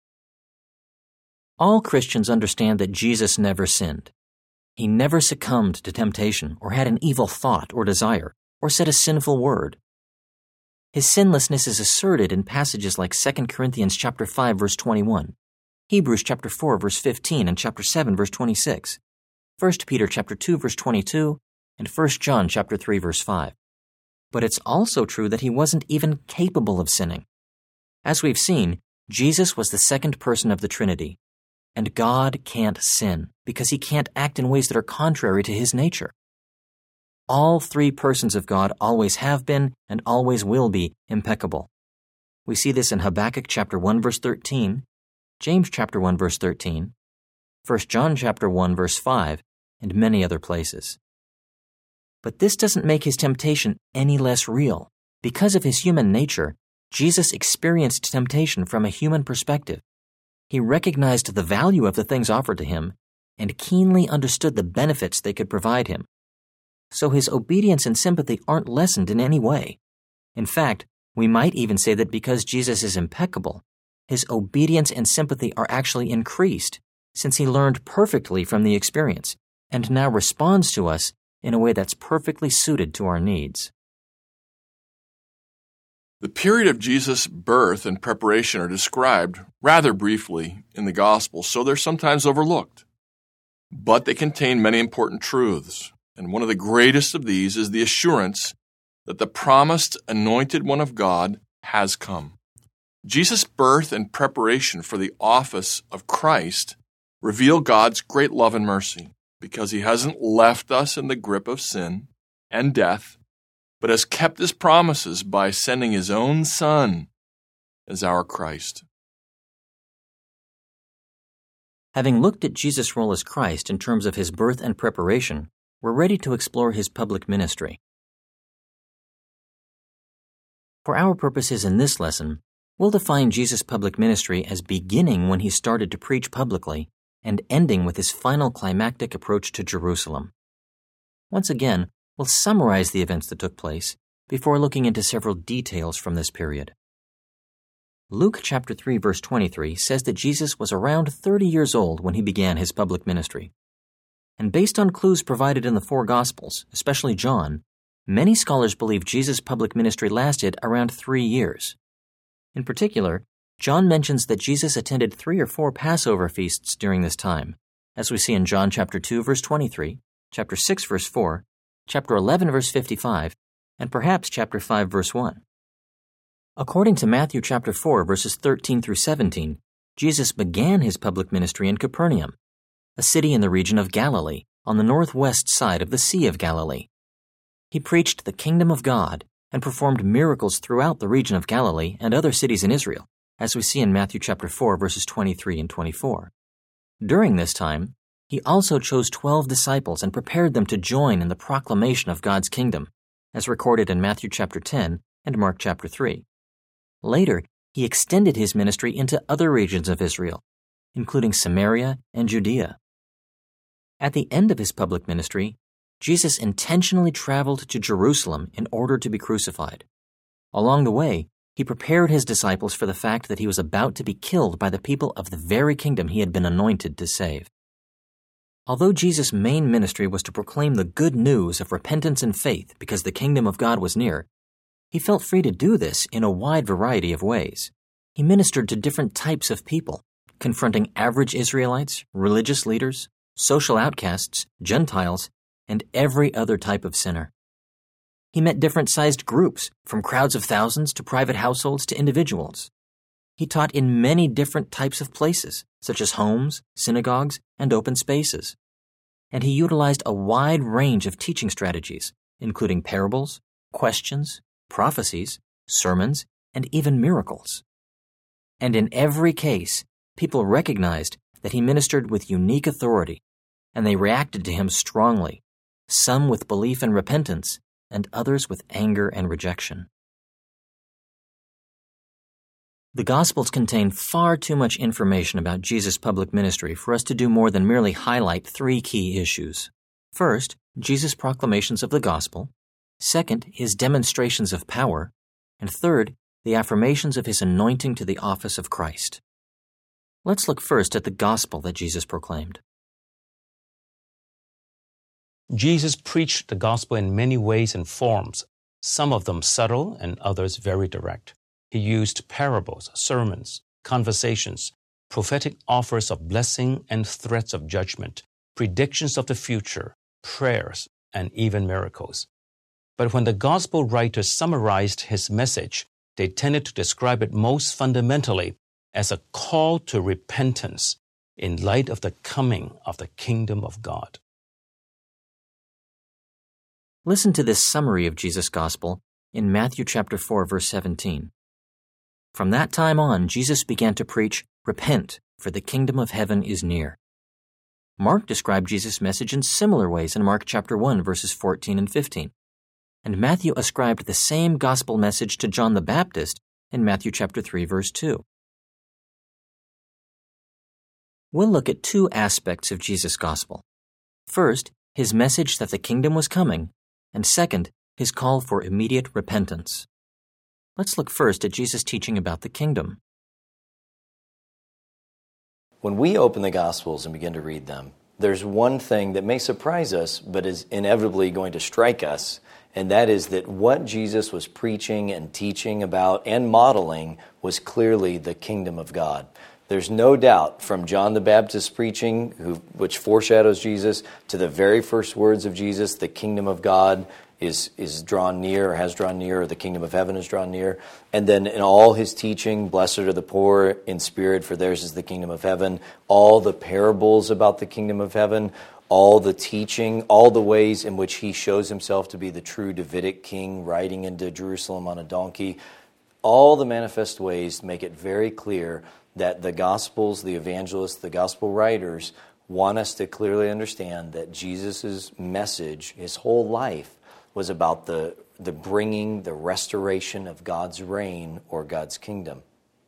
All Christians understand that Jesus never sinned. He never succumbed to temptation or had an evil thought or desire or said a sinful word. His sinlessness is asserted in passages like 2 Corinthians chapter 5 verse 21, Hebrews chapter 4 verse 15 and chapter 7 verse 26, 1 Peter chapter 2 verse 22, and 1 John chapter 3 verse 5. But it's also true that he wasn't even capable of sinning. As we've seen, Jesus was the second person of the Trinity, and God can't sin because he can't act in ways that are contrary to his nature. All three persons of God always have been and always will be impeccable. We see this in Habakkuk chapter 1 verse 13, James chapter 1 verse 13, 1 John chapter 1 verse 5, and many other places. But this doesn't make his temptation any less real. Because of his human nature, Jesus experienced temptation from a human perspective. He recognized the value of the things offered to him and keenly understood the benefits they could provide him. So his obedience and sympathy aren't lessened in any way. In fact, we might even say that because Jesus is impeccable, his obedience and sympathy are actually increased, since he learned perfectly from the experience and now responds to us in a way that's perfectly suited to our needs. The period of Jesus' birth and preparation are described rather briefly in the Gospels, so they're sometimes overlooked. But they contain many important truths. And one of the greatest of these is the assurance that the promised anointed one of God has come. Jesus' birth and preparation for the office of Christ reveal God's great love and mercy. because he hasn't left us in the grip of sin and death, but has kept his promises by sending his own Son as our Christ. Having looked at Jesus' role as Christ in terms of his birth and preparation, we're ready to explore his public ministry. For our purposes in this lesson, we'll define Jesus' public ministry as beginning when he started to preach publicly and ending with his final climactic approach to Jerusalem. Once again, we'll summarize the events that took place before looking into several details from this period. Luke chapter 3 verse 23 says that Jesus was around 30 years old when he began his public ministry. And based on clues provided in the four Gospels, especially John, many scholars believe Jesus' public ministry lasted around 3 years. In particular, John mentions that Jesus attended 3 or 4 Passover feasts during this time, as we see in John chapter 2 verse 23, chapter 6 verse 4, chapter 11 verse 55, and perhaps chapter 5 verse 1. According to Matthew chapter 4 verses 13 through 17, Jesus began his public ministry in Capernaum, a city in the region of Galilee, on the northwest side of the Sea of Galilee. He preached the kingdom of God and performed miracles throughout the region of Galilee and other cities in Israel, as we see in Matthew chapter 4 verses 23 and 24. During this time, he also chose 12 disciples and prepared them to join in the proclamation of God's kingdom, as recorded in Matthew chapter 10 and Mark chapter 3. Later, he extended his ministry into other regions of Israel, including Samaria and Judea. At the end of his public ministry, Jesus intentionally traveled to Jerusalem in order to be crucified. Along the way, he prepared his disciples for the fact that he was about to be killed by the people of the very kingdom he had been anointed to save. Although Jesus' main ministry was to proclaim the good news of repentance and faith because the kingdom of God was near, he felt free to do this in a wide variety of ways. He ministered to different types of people, confronting average Israelites, religious leaders, social outcasts, Gentiles, and every other type of sinner. He met different-sized groups, from crowds of thousands to private households to individuals. He taught in many different types of places, such as homes, synagogues, and open spaces. And he utilized a wide range of teaching strategies, including parables, questions, prophecies, sermons, and even miracles. And in every case, people recognized that he ministered with unique authority, and they reacted to him strongly, some with belief and repentance, and others with anger and rejection. The Gospels contain far too much information about Jesus' public ministry for us to do more than merely highlight 3 key issues. First, Jesus' proclamations of the Gospel. Second, his demonstrations of power. And third, the affirmations of his anointing to the office of Christ. Let's look first at the Gospel that Jesus proclaimed. Jesus preached the gospel in many ways and forms, some of them subtle and others very direct. He used parables, sermons, conversations, prophetic offers of blessing and threats of judgment, predictions of the future, prayers, and even miracles. But when the gospel writers summarized his message, they tended to describe it most fundamentally as a call to repentance in light of the coming of the kingdom of God. Listen to this summary of Jesus' gospel in Matthew chapter 4, verse 17. From that time on, Jesus began to preach, "Repent, for the kingdom of heaven is near." Mark described Jesus' message in similar ways in Mark chapter 1, verses 14 and 15. And Matthew ascribed the same gospel message to John the Baptist in Matthew chapter 3, verse 2. We'll look at 2 aspects of Jesus' gospel. First, his message that the kingdom was coming, and second, his call for immediate repentance. Let's look first at Jesus' teaching about the kingdom. When we open the Gospels and begin to read them, there's one thing that may surprise us, but is inevitably going to strike us, and that is that what Jesus was preaching and teaching about and modeling was clearly the kingdom of God. There's no doubt from John the Baptist's preaching, which foreshadows Jesus, to the very first words of Jesus, the kingdom of God is drawn near or has drawn near, or the kingdom of heaven is drawn near. And then in all his teaching, blessed are the poor in spirit, for theirs is the kingdom of heaven. All the parables about the kingdom of heaven, all the teaching, all the ways in which he shows himself to be the true Davidic king riding into Jerusalem on a donkey, all the manifest ways make it very clear that the Gospels, the evangelists, the Gospel writers want us to clearly understand that Jesus' message, his whole life, was about the bringing, the restoration of God's reign or God's kingdom.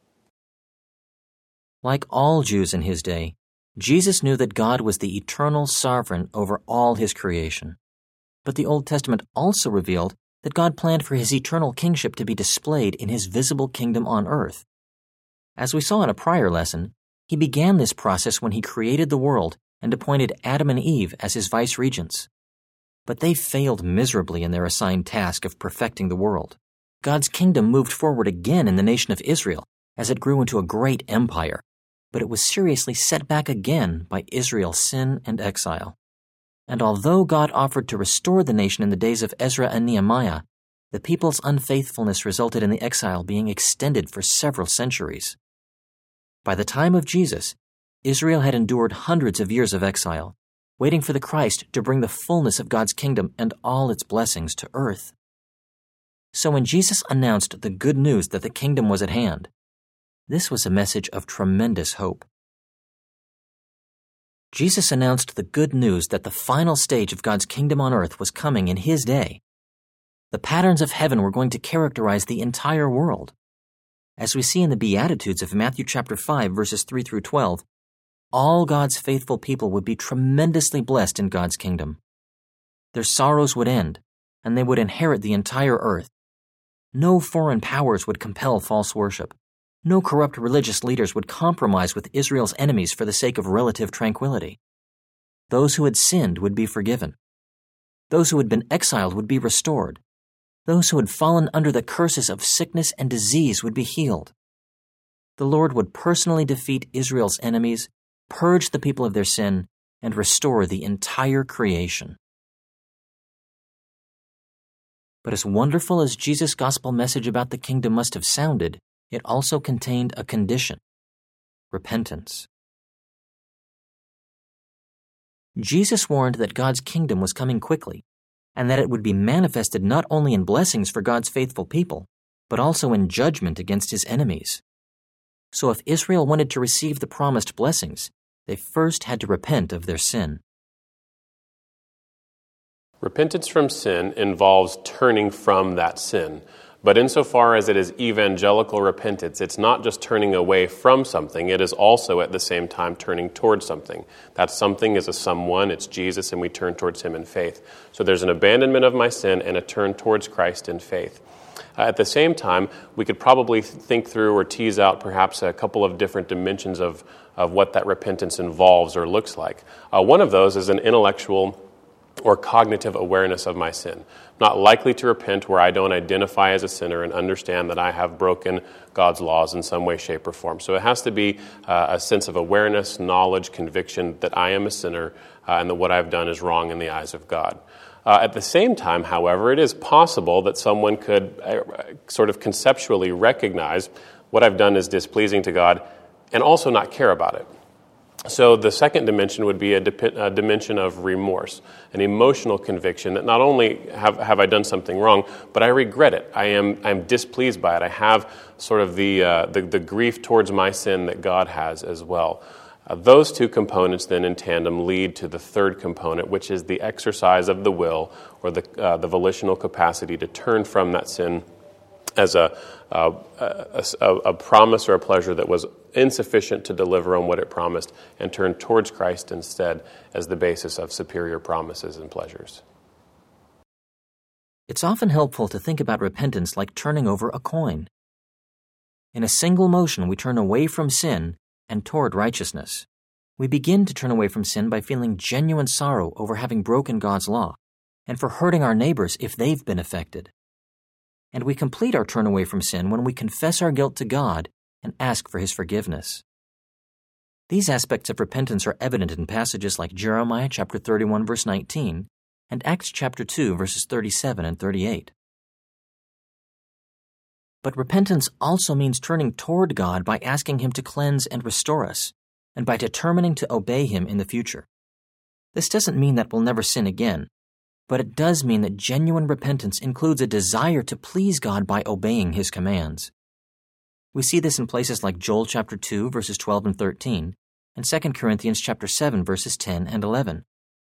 Like all Jews in his day, Jesus knew that God was the eternal sovereign over all his creation. But the Old Testament also revealed that God planned for his eternal kingship to be displayed in his visible kingdom on earth. As we saw in a prior lesson, he began this process when he created the world and appointed Adam and Eve as his vice-regents. But they failed miserably in their assigned task of perfecting the world. God's kingdom moved forward again in the nation of Israel as it grew into a great empire, but it was seriously set back again by Israel's sin and exile. And although God offered to restore the nation in the days of Ezra and Nehemiah, the people's unfaithfulness resulted in the exile being extended for several centuries. By the time of Jesus, Israel had endured hundreds of years of exile, waiting for the Christ to bring the fullness of God's kingdom and all its blessings to earth. So when Jesus announced the good news that the kingdom was at hand, this was a message of tremendous hope. Jesus announced the good news that the final stage of God's kingdom on earth was coming in his day. The patterns of heaven were going to characterize the entire world. As we see in the Beatitudes of Matthew chapter 5, verses 3 through 12, all God's faithful people would be tremendously blessed in God's kingdom. Their sorrows would end, and they would inherit the entire earth. No foreign powers would compel false worship. No corrupt religious leaders would compromise with Israel's enemies for the sake of relative tranquility. Those who had sinned would be forgiven. Those who had been exiled would be restored. Those who had fallen under the curses of sickness and disease would be healed. The Lord would personally defeat Israel's enemies, purge the people of their sin, and restore the entire creation. But as wonderful as Jesus' gospel message about the kingdom must have sounded, it also contained a condition: repentance. Jesus warned that God's kingdom was coming quickly, and that it would be manifested not only in blessings for God's faithful people, but also in judgment against his enemies. So if Israel wanted to receive the promised blessings, they first had to repent of their sin. Repentance from sin involves turning from that sin. But insofar as it is evangelical repentance, it's not just turning away from something, it is also at the same time turning towards something. That something is a someone, it's Jesus, and we turn towards him in faith. So there's an abandonment of my sin and a turn towards Christ in faith. At the same time, we could probably think through or tease out perhaps a couple of different dimensions of what that repentance involves or looks like. One of those is an intellectual or cognitive awareness of my sin. I'm not likely to repent where I don't identify as a sinner and understand that I have broken God's laws in some way, shape, or form. So it has to be a sense of awareness, knowledge, conviction that I am a sinner and that what I've done is wrong in the eyes of God. At the same time, however, it is possible that someone could sort of conceptually recognize what I've done is displeasing to God and also not care about it. So the second dimension would be a dimension of remorse, an emotional conviction that not only have I done something wrong, but I regret it. I'm displeased by it. I have sort of the grief towards my sin that God has as well. Those two components then in tandem lead to the third component, which is the exercise of the will or the volitional capacity to turn from that sin as a promise or a pleasure that was insufficient to deliver on what it promised and turn towards Christ instead as the basis of superior promises and pleasures. It's often helpful to think about repentance like turning over a coin. In a single motion, we turn away from sin and toward righteousness. We begin to turn away from sin by feeling genuine sorrow over having broken God's law and for hurting our neighbors if they've been affected. And we complete our turn away from sin when we confess our guilt to God and ask for his forgiveness. These aspects of repentance are evident in passages like Jeremiah chapter 31, verse 19, and Acts chapter 2, verses 37 and 38. But repentance also means turning toward God by asking Him to cleanse and restore us, and by determining to obey Him in the future. This doesn't mean that we'll never sin again, but it does mean that genuine repentance includes a desire to please God by obeying His commands. We see this in places like Joel chapter 2, verses 12 and 13, and 2 Corinthians chapter 7, verses 10 and 11.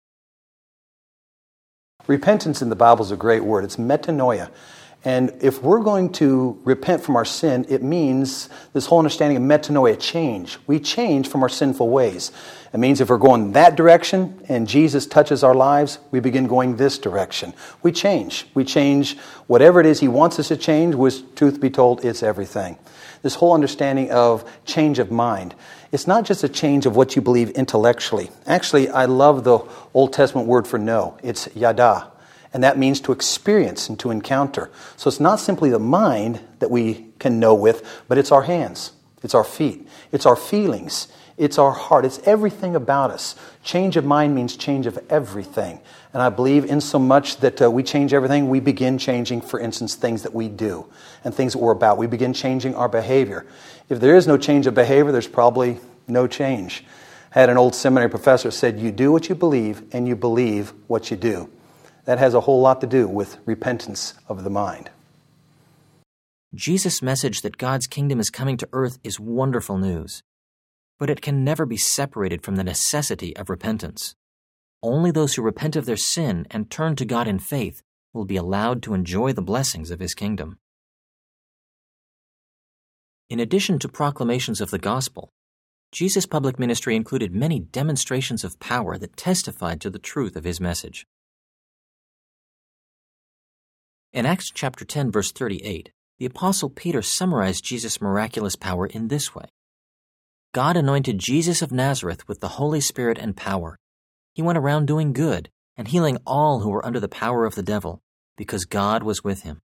Repentance in the Bible is a great word. It's metanoia. And if we're going to repent from our sin, it means this whole understanding of metanoia, change. We change from our sinful ways. It means if we're going that direction and Jesus touches our lives, we begin going this direction. We change. We change whatever it is He wants us to change, which, truth be told, it's everything. This whole understanding of change of mind. It's not just a change of what you believe intellectually. Actually, I love the Old Testament word for know. It's yada. And that means to experience and to encounter. So it's not simply the mind that we can know with, but it's our hands, it's our feet, it's our feelings, it's our heart, it's everything about us. Change of mind means change of everything. And I believe in so much that we change everything, we begin changing, for instance, things that we do and things that we're about. We begin changing our behavior. If there is no change of behavior, there's probably no change. I had an old seminary professor said, you do what you believe and you believe what you do. That has a whole lot to do with repentance of the mind. Jesus' message that God's kingdom is coming to earth is wonderful news, but it can never be separated from the necessity of repentance. Only those who repent of their sin and turn to God in faith will be allowed to enjoy the blessings of His kingdom. In addition to proclamations of the gospel, Jesus' public ministry included many demonstrations of power that testified to the truth of His message. In Acts chapter 10, verse 38, the Apostle Peter summarized Jesus' miraculous power in this way. God anointed Jesus of Nazareth with the Holy Spirit and power. He went around doing good and healing all who were under the power of the devil, because God was with Him.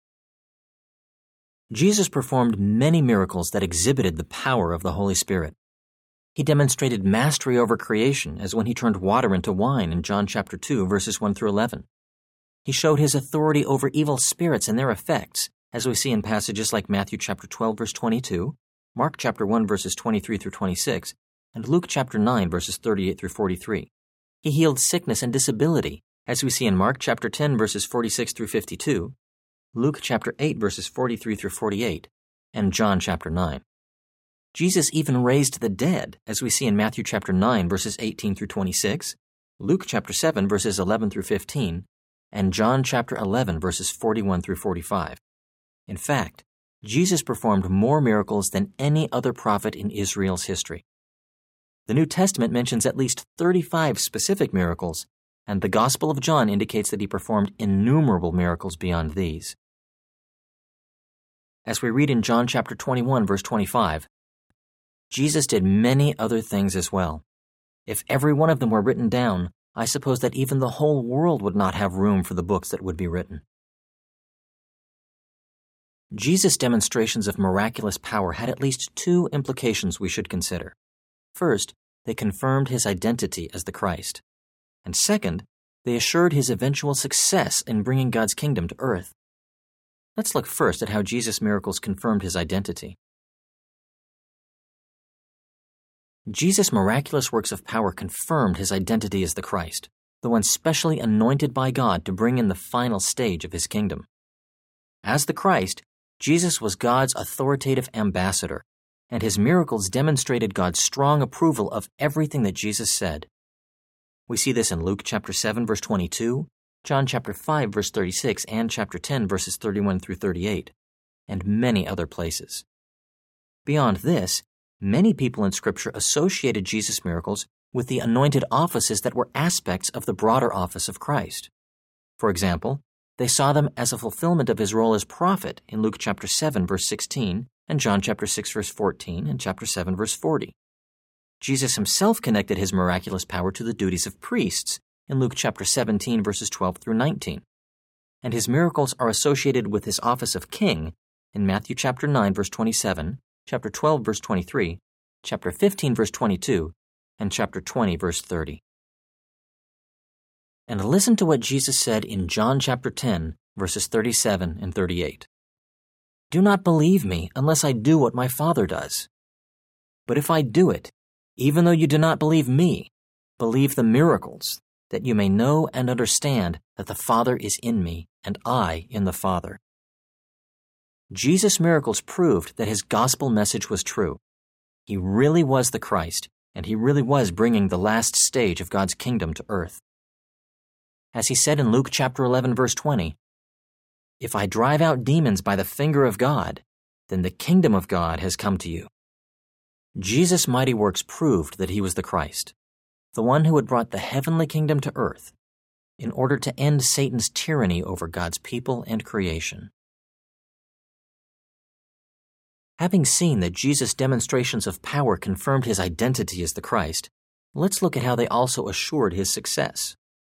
Jesus performed many miracles that exhibited the power of the Holy Spirit. He demonstrated mastery over creation, as when He turned water into wine in John chapter 2, verses 1 through 11. He showed His authority over evil spirits and their effects, as we see in passages like Matthew chapter 12, verse 22, Mark chapter 1, verses 23 through 26, and Luke chapter 9, verses 38 through 43. He healed sickness and disability, as we see in Mark chapter 10, verses 46 through 52, Luke chapter 8, verses 43 through 48, and John chapter 9. Jesus even raised the dead, as we see in Matthew chapter 9, verses 18 through 26, Luke chapter 7, verses 11 through 15, and John chapter 11, verses 41 through 45. In fact, Jesus performed more miracles than any other prophet in Israel's history. The New Testament mentions at least 35 specific miracles, and the Gospel of John indicates that He performed innumerable miracles beyond these. As we read in John chapter 21, verse 25, Jesus did many other things as well. If every one of them were written down, I suppose that even the whole world would not have room for the books that would be written. Jesus' demonstrations of miraculous power had at least two implications we should consider. First, they confirmed His identity as the Christ. And second, they assured His eventual success in bringing God's kingdom to earth. Let's look first at how Jesus' miracles confirmed His identity. Jesus' miraculous works of power confirmed His identity as the Christ, the one specially anointed by God to bring in the final stage of His kingdom. As the Christ, Jesus was God's authoritative ambassador, and His miracles demonstrated God's strong approval of everything that Jesus said. We see this in Luke chapter 7, verse 22, John chapter 5, verse 36, and chapter 10, verses 31 through 38, and many other places. Beyond this, many people in Scripture associated Jesus' miracles with the anointed offices that were aspects of the broader office of Christ. For example, they saw them as a fulfillment of His role as prophet in Luke chapter 7, verse 16, and John chapter 6, verse 14, and chapter 7, verse 40. Jesus Himself connected His miraculous power to the duties of priests in Luke chapter 17, verses 12 through 19. And His miracles are associated with His office of king in Matthew chapter 9, verse 27, chapter 12, verse 23, chapter 15, verse 22, and chapter 20, verse 30. And listen to what Jesus said in John chapter 10, verses 37 and 38. Do not believe me unless I do what my Father does. But if I do it, even though you do not believe me, believe the miracles, that you may know and understand that the Father is in me and I in the Father. Jesus' miracles proved that his gospel message was true. He really was the Christ, and he really was bringing the last stage of God's kingdom to earth. As he said in Luke chapter 11, verse 20, "If I drive out demons by the finger of God, then the kingdom of God has come to you." Jesus' mighty works proved that he was the Christ, the one who had brought the heavenly kingdom to earth, in order to end Satan's tyranny over God's people and creation. Having seen that Jesus' demonstrations of power confirmed his identity as the Christ, let's look at how they also assured his success.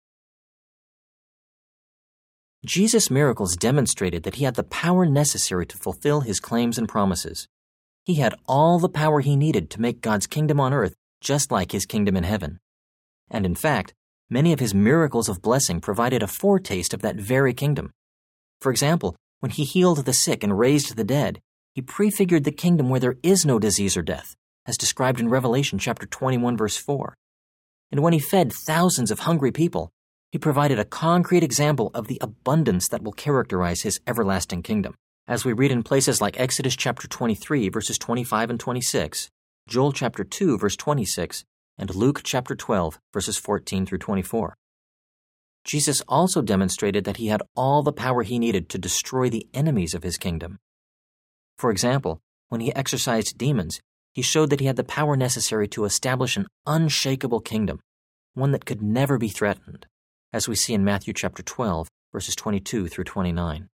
Jesus' miracles demonstrated that he had the power necessary to fulfill his claims and promises. He had all the power he needed to make God's kingdom on earth just like his kingdom in heaven. And in fact, many of his miracles of blessing provided a foretaste of that very kingdom. For example, when he healed the sick and raised the dead, he prefigured the kingdom where there is no disease or death, as described in Revelation chapter 21, verse 4. And when he fed thousands of hungry people, he provided a concrete example of the abundance that will characterize his everlasting kingdom, as we read in places like Exodus chapter 23, verses 25 and 26, Joel chapter 2, verse 26, and Luke chapter 12, verses 14 through 24. Jesus also demonstrated that he had all the power he needed to destroy the enemies of his kingdom. For example, when he exorcised demons, he showed that he had the power necessary to establish an unshakable kingdom, one that could never be threatened, as we see in Matthew chapter 12, verses 22 through 29.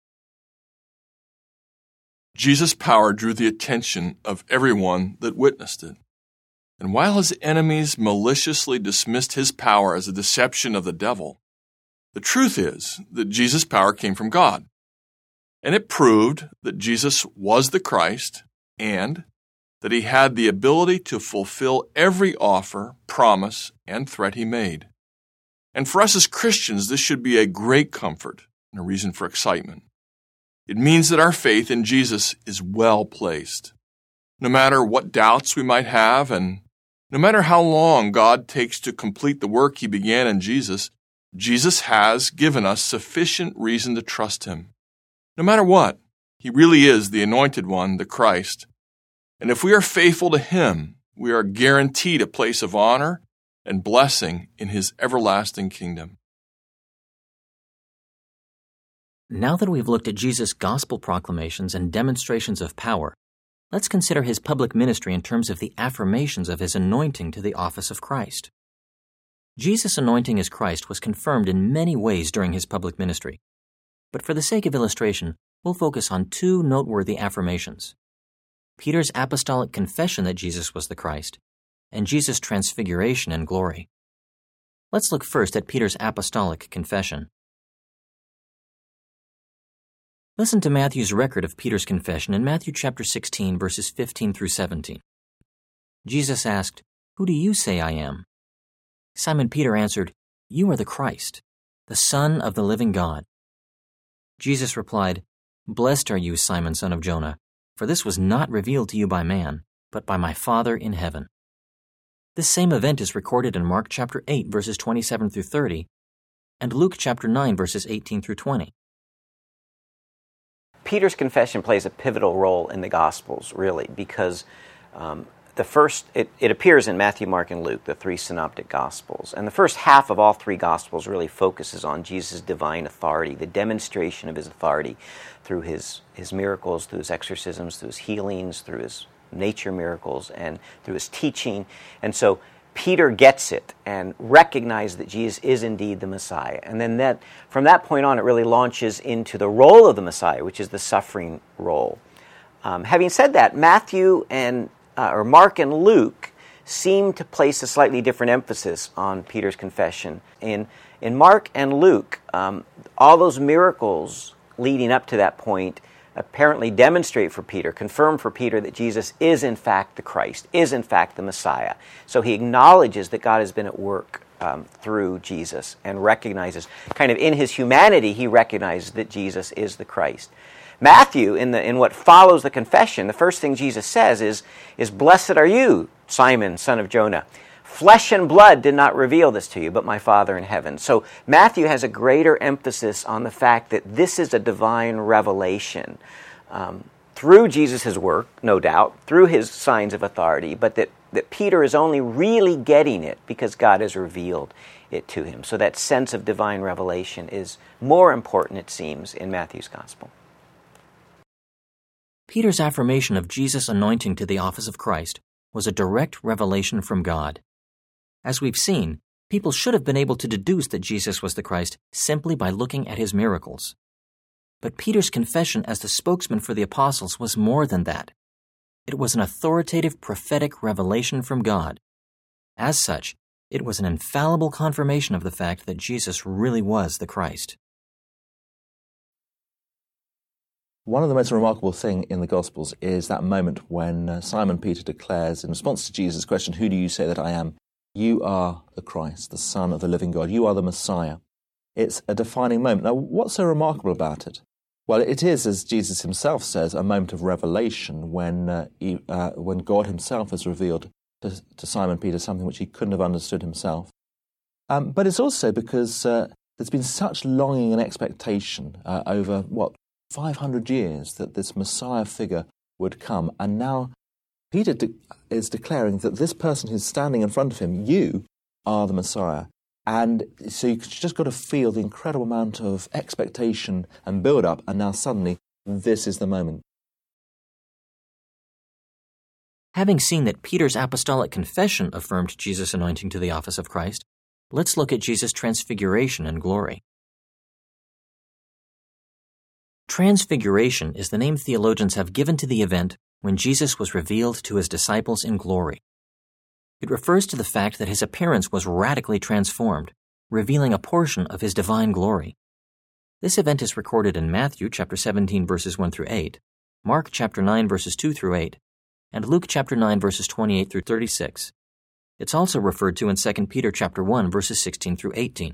Jesus' power drew the attention of everyone that witnessed it. And while his enemies maliciously dismissed his power as a deception of the devil, the truth is that Jesus' power came from God. And it proved that Jesus was the Christ and that he had the ability to fulfill every offer, promise, and threat he made. And for us as Christians, this should be a great comfort and a reason for excitement. It means that our faith in Jesus is well placed. No matter what doubts we might have, and no matter how long God takes to complete the work he began in Jesus, Jesus has given us sufficient reason to trust him. No matter what, he really is the Anointed One, the Christ. And if we are faithful to him, we are guaranteed a place of honor and blessing in his everlasting kingdom. Now that we've looked at Jesus' gospel proclamations and demonstrations of power, let's consider his public ministry in terms of the affirmations of his anointing to the office of Christ. Jesus' anointing as Christ was confirmed in many ways during his public ministry. But for the sake of illustration, we'll focus on two noteworthy affirmations: Peter's apostolic confession that Jesus was the Christ, and Jesus' transfiguration and glory. Let's look first at Peter's apostolic confession. Listen to Matthew's record of Peter's confession in Matthew chapter 16, verses 15 through 17. Jesus asked, "Who do you say I am?" Simon Peter answered, "You are the Christ, the Son of the living God." Jesus replied, "Blessed are you, Simon, son of Jonah, for this was not revealed to you by man, but by my Father in heaven." This same event is recorded in Mark chapter 8, verses 27 through 30, and Luke chapter 9, verses 18 through 20. Peter's confession plays a pivotal role in the Gospels, really, because it appears in Matthew, Mark, and Luke, the three synoptic Gospels. And the first half of all three Gospels really focuses on Jesus' divine authority, the demonstration of his authority through his miracles, through his exorcisms, through his healings, through his nature miracles, and through his teaching. And so Peter gets it and recognizes that Jesus is indeed the Messiah. And then from that point on, it really launches into the role of the Messiah, which is the suffering role. Having said that, Matthew or Mark and Luke seem to place a slightly different emphasis on Peter's confession. In Mark and Luke, all those miracles leading up to that point apparently demonstrate for Peter, confirm for Peter that Jesus is in fact the Christ, is in fact the Messiah. So he acknowledges that God has been at work through Jesus and recognizes, kind of in his humanity, he recognizes that Jesus is the Christ. Matthew, in what follows the confession, the first thing Jesus says is "Blessed are you, Simon, son of Jonah. Flesh and blood did not reveal this to you, but my Father in heaven." So Matthew has a greater emphasis on the fact that this is a divine revelation through Jesus' work, no doubt, through his signs of authority, but that Peter is only really getting it because God has revealed it to him. So that sense of divine revelation is more important, it seems, in Matthew's gospel. Peter's affirmation of Jesus' anointing to the office of Christ was a direct revelation from God. As we've seen, people should have been able to deduce that Jesus was the Christ simply by looking at his miracles. But Peter's confession as the spokesman for the apostles was more than that. It was an authoritative prophetic revelation from God. As such, it was an infallible confirmation of the fact that Jesus really was the Christ. One of the most remarkable things in the Gospels is that moment when Simon Peter declares, in response to Jesus' question, "Who do you say that I am?" "You are the Christ, the Son of the living God. You are the Messiah." It's a defining moment. Now, what's so remarkable about it? Well, it is, as Jesus himself says, a moment of revelation when God himself has revealed to Simon Peter something which he couldn't have understood himself. But it's also because there's been such longing and expectation over, 500 years that this Messiah figure would come. And now Peter is declaring that this person who's standing in front of him, you are the Messiah. And so you just got to feel the incredible amount of expectation and build-up, and now suddenly, this is the moment. Having seen that Peter's apostolic confession affirmed Jesus' anointing to the office of Christ, let's look at Jesus' transfiguration and glory. Transfiguration is the name theologians have given to the event when Jesus was revealed to his disciples in glory. It refers to the fact that his appearance was radically transformed, revealing a portion of his divine glory. This event is recorded in Matthew chapter 17 verses 1 through 8, Mark chapter 9 verses 2 through 8, and Luke chapter 9 verses 28 through 36. It's also referred to in 2 Peter chapter 1 verses 16 through 18.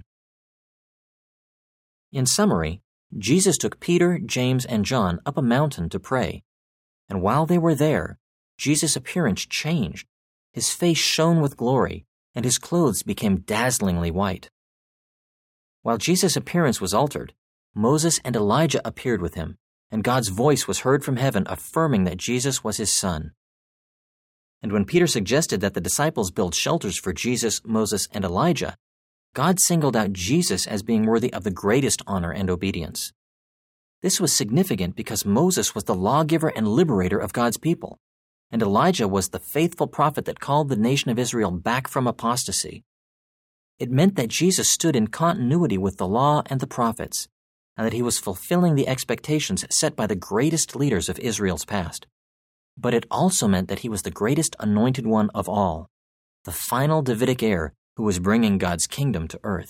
In summary, Jesus took Peter, James, and John up a mountain to pray, and while they were there, Jesus' appearance changed. His face shone with glory, and his clothes became dazzlingly white. While Jesus' appearance was altered, Moses and Elijah appeared with him, and God's voice was heard from heaven affirming that Jesus was his son. And when Peter suggested that the disciples build shelters for Jesus, Moses, and Elijah, God singled out Jesus as being worthy of the greatest honor and obedience. This was significant because Moses was the lawgiver and liberator of God's people, and Elijah was the faithful prophet that called the nation of Israel back from apostasy. It meant that Jesus stood in continuity with the law and the prophets, and that he was fulfilling the expectations set by the greatest leaders of Israel's past. But it also meant that he was the greatest anointed one of all, the final Davidic heir who was bringing God's kingdom to earth.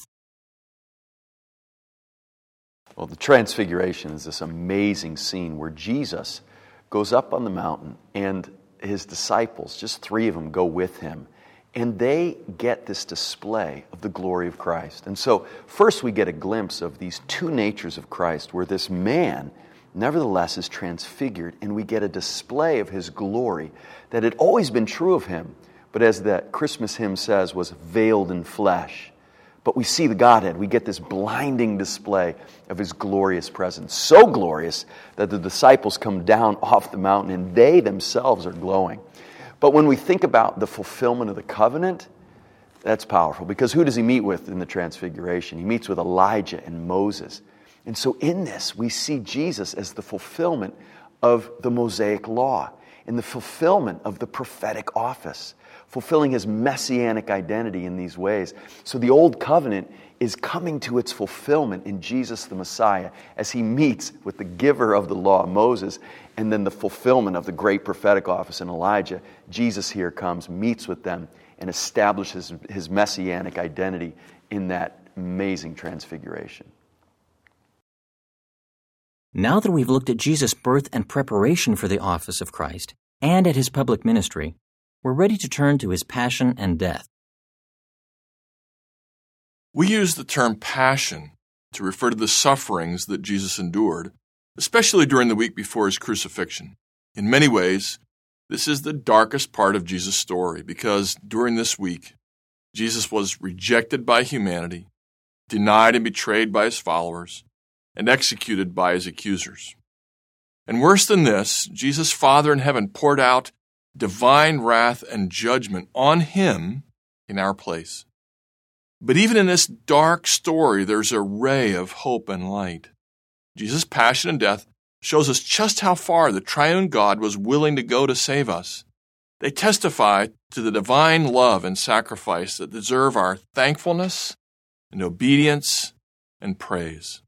Well, the Transfiguration is this amazing scene where Jesus goes up on the mountain and his disciples, just 3 of them, go with him. And they get this display of the glory of Christ. And so first we get a glimpse of these 2 natures of Christ where this man nevertheless is transfigured, and we get a display of his glory that had always been true of him, but as that Christmas hymn says, was veiled in flesh. But we see the Godhead. We get this blinding display of his glorious presence. So glorious that the disciples come down off the mountain and they themselves are glowing. But when we think about the fulfillment of the covenant, that's powerful. Because who does he meet with in the Transfiguration? He meets with Elijah and Moses. And so in this, we see Jesus as the fulfillment of the Mosaic law and the fulfillment of the prophetic office, fulfilling his messianic identity in these ways. So the old covenant is coming to its fulfillment in Jesus the Messiah as he meets with the giver of the law, Moses, and then the fulfillment of the great prophetic office in Elijah. Jesus here comes, meets with them, and establishes his messianic identity in that amazing transfiguration. Now that we've looked at Jesus' birth and preparation for the office of Christ, and at his public ministry, we're ready to turn to his passion and death. We use the term passion to refer to the sufferings that Jesus endured, especially during the week before his crucifixion. In many ways, this is the darkest part of Jesus' story because during this week, Jesus was rejected by humanity, denied and betrayed by his followers, and executed by his accusers. And worse than this, Jesus' Father in heaven poured out divine wrath and judgment on him in our place. But even in this dark story, there's a ray of hope and light. Jesus' passion and death shows us just how far the triune God was willing to go to save us. They testify to the divine love and sacrifice that deserve our thankfulness and obedience and praise.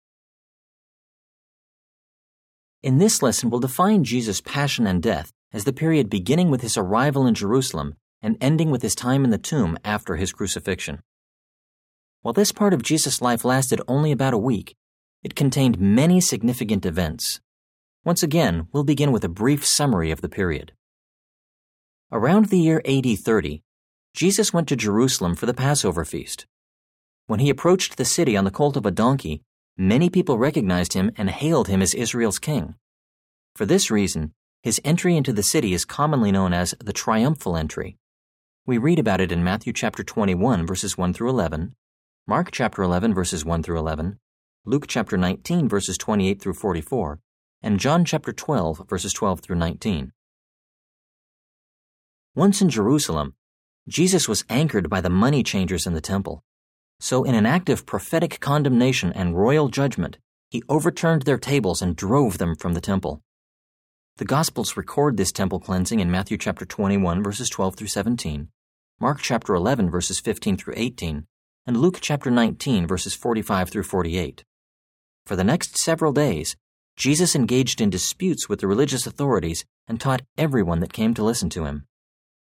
In this lesson, we'll define Jesus' passion and death as the period beginning with his arrival in Jerusalem and ending with his time in the tomb after his crucifixion. While this part of Jesus' life lasted only about a week, it contained many significant events. Once again, we'll begin with a brief summary of the period. Around the year AD 30, Jesus went to Jerusalem for the Passover feast. When he approached the city on the colt of a donkey, many people recognized him and hailed him as Israel's king. For this reason, his entry into the city is commonly known as the triumphal entry. We read about it in Matthew chapter 21, verses 1 through 11, Mark chapter 11, verses 1 through 11, Luke chapter 19, verses 28 through 44, and John chapter 12, verses 12 through 19. Once in Jerusalem, Jesus was anchored by the money changers in the temple. So in an act of prophetic condemnation and royal judgment, he overturned their tables and drove them from the temple. The Gospels record this temple cleansing in Matthew chapter 21, verses 12 through 17, Mark chapter 11, verses 15 through 18, and Luke chapter 19, verses 45 through 48. For the next several days, Jesus engaged in disputes with the religious authorities and taught everyone that came to listen to him.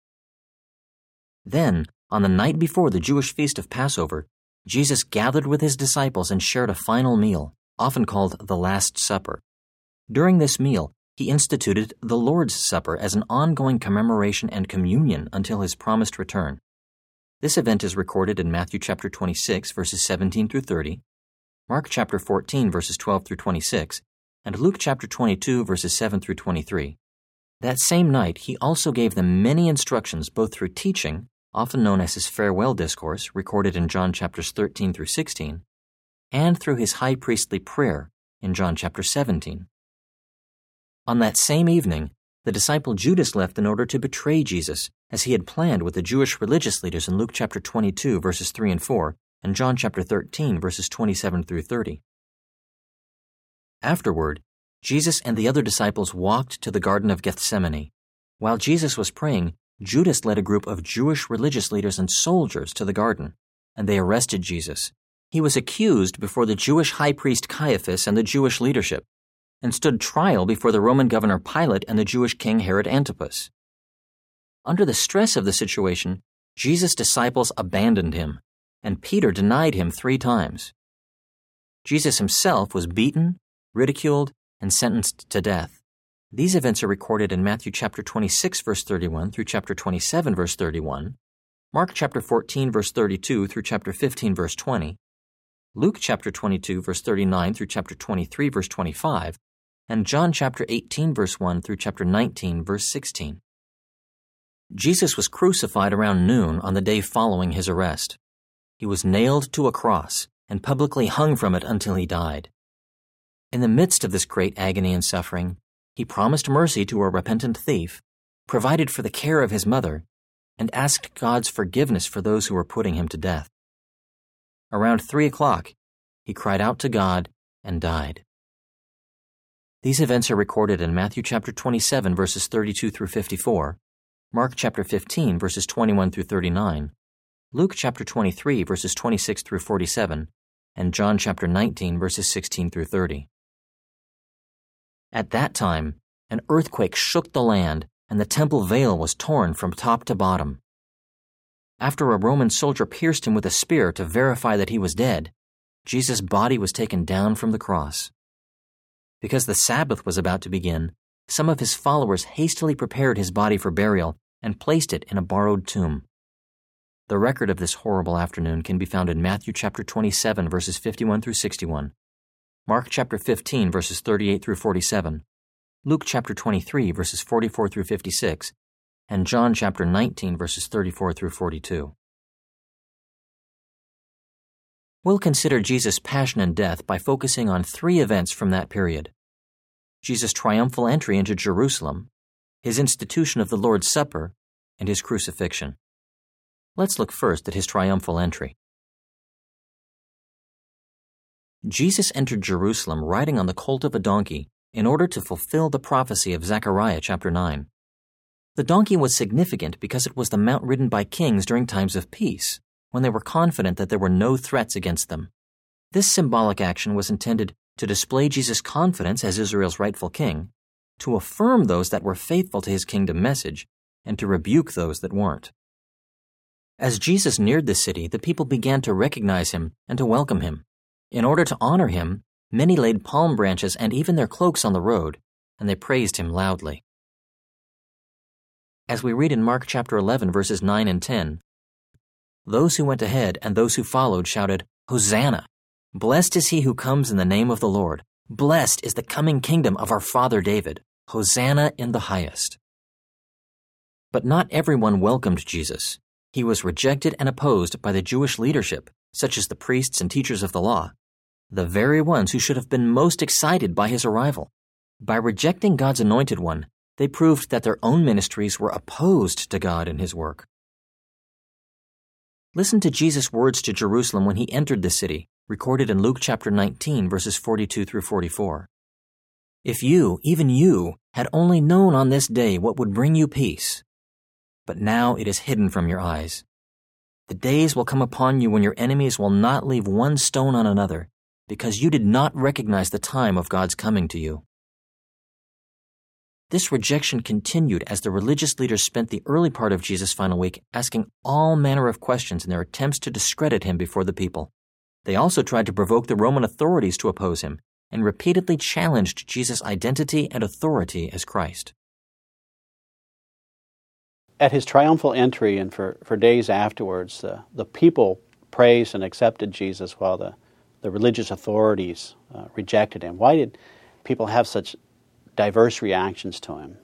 Then, on the night before the Jewish feast of Passover, Jesus gathered with his disciples and shared a final meal, often called the Last Supper. During this meal, he instituted the Lord's Supper as an ongoing commemoration and communion until his promised return. This event is recorded in Matthew chapter 26, verses 17 through 30, Mark chapter 14, verses 12 through 26, and Luke chapter 22, verses 7 through 23. That same night, he also gave them many instructions both through teaching, often known as his farewell discourse, recorded in John chapters 13 through 16, and through his high priestly prayer in John chapter 17. On that same evening, the disciple Judas left in order to betray Jesus, as he had planned with the Jewish religious leaders in Luke chapter 22, verses 3 and 4, and John chapter 13, verses 27 through 30. Afterward, Jesus and the other disciples walked to the Garden of Gethsemane. While Jesus was praying, Judas led a group of Jewish religious leaders and soldiers to the garden, and they arrested Jesus. He was accused before the Jewish high priest Caiaphas and the Jewish leadership, and stood trial before the Roman governor Pilate and the Jewish king Herod Antipas. Under the stress of the situation, Jesus' disciples abandoned him, and Peter denied him 3 times. Jesus himself was beaten, ridiculed, and sentenced to death. These events are recorded in Matthew chapter 26, verse 31 through chapter 27, verse 31, Mark chapter 14, verse 32 through chapter 15, verse 20, Luke chapter 22, verse 39 through chapter 23, verse 25, and John chapter 18, verse 1 through chapter 19, verse 16. Jesus was crucified around noon on the day following his arrest. He was nailed to a cross and publicly hung from it until he died. In the midst of this great agony and suffering, he promised mercy to a repentant thief, provided for the care of his mother, and asked God's forgiveness for those who were putting him to death. Around 3 o'clock, he cried out to God and died. These events are recorded in Matthew chapter 27, verses 32 through 54, Mark chapter 15, verses 21 through 39, Luke chapter 23, verses 26 through 47, and John chapter 19, verses 16 through 30. At that time, an earthquake shook the land, and the temple veil was torn from top to bottom. After a Roman soldier pierced him with a spear to verify that he was dead, Jesus' body was taken down from the cross. Because the Sabbath was about to begin, some of his followers hastily prepared his body for burial and placed it in a borrowed tomb. The record of this horrible afternoon can be found in Matthew chapter 27, verses 51 through 61, Mark chapter 15, verses 38 through 47, Luke chapter 23, verses 44 through 56, and John chapter 19, verses 34 through 42. We'll consider Jesus' passion and death by focusing on three events from that period: Jesus' triumphal entry into Jerusalem, his institution of the Lord's Supper, and his crucifixion. Let's look first at his triumphal entry. Jesus entered Jerusalem riding on the colt of a donkey in order to fulfill the prophecy of Zechariah chapter 9. The donkey was significant because it was the mount ridden by kings during times of peace, when they were confident that there were no threats against them. This symbolic action was intended to display Jesus' confidence as Israel's rightful king, to affirm those that were faithful to his kingdom message, and to rebuke those that weren't. As Jesus neared the city, the people began to recognize him and to welcome him. In order to honor him, many laid palm branches and even their cloaks on the road, and they praised him loudly. As we read in Mark chapter 11, verses 9 and 10, those who went ahead and those who followed shouted, "Hosanna! Blessed is he who comes in the name of the Lord. Blessed is the coming kingdom of our father David. Hosanna in the highest." But not everyone welcomed Jesus. He was rejected and opposed by the Jewish leadership, such as the priests and teachers of the law, the very ones who should have been most excited by his arrival. By rejecting God's anointed one, they proved that their own ministries were opposed to God and his work. Listen to Jesus' words to Jerusalem when he entered the city, recorded in Luke chapter 19, verses 42 through 44. "If you, even you, had only known on this day what would bring you peace, but now it is hidden from your eyes. The days will come upon you when your enemies will not leave one stone on another, because you did not recognize the time of God's coming to you." This rejection continued as the religious leaders spent the early part of Jesus' final week asking all manner of questions in their attempts to discredit him before the people. They also tried to provoke the Roman authorities to oppose him and repeatedly challenged Jesus' identity and authority as Christ. At his triumphal entry and for days afterwards, the people praised and accepted Jesus while the religious authorities rejected him. Why did people have such diverse reactions to him?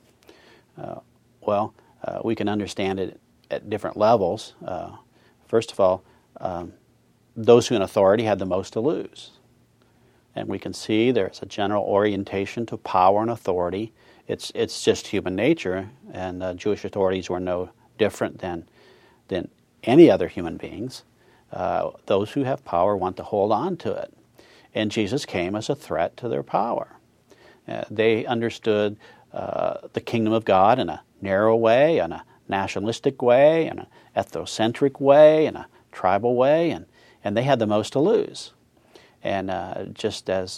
We can understand it at different levels. First of all, those who in authority had the most to lose. And we can see there's a general orientation to power and authority. It's just human nature, and Jewish authorities were no different than any other human beings. Those who have power want to hold on to it. And Jesus came as a threat to their power. They understood the kingdom of God in a narrow way, in a nationalistic way, in an ethnocentric way, in a tribal way, and they had the most to lose. And just as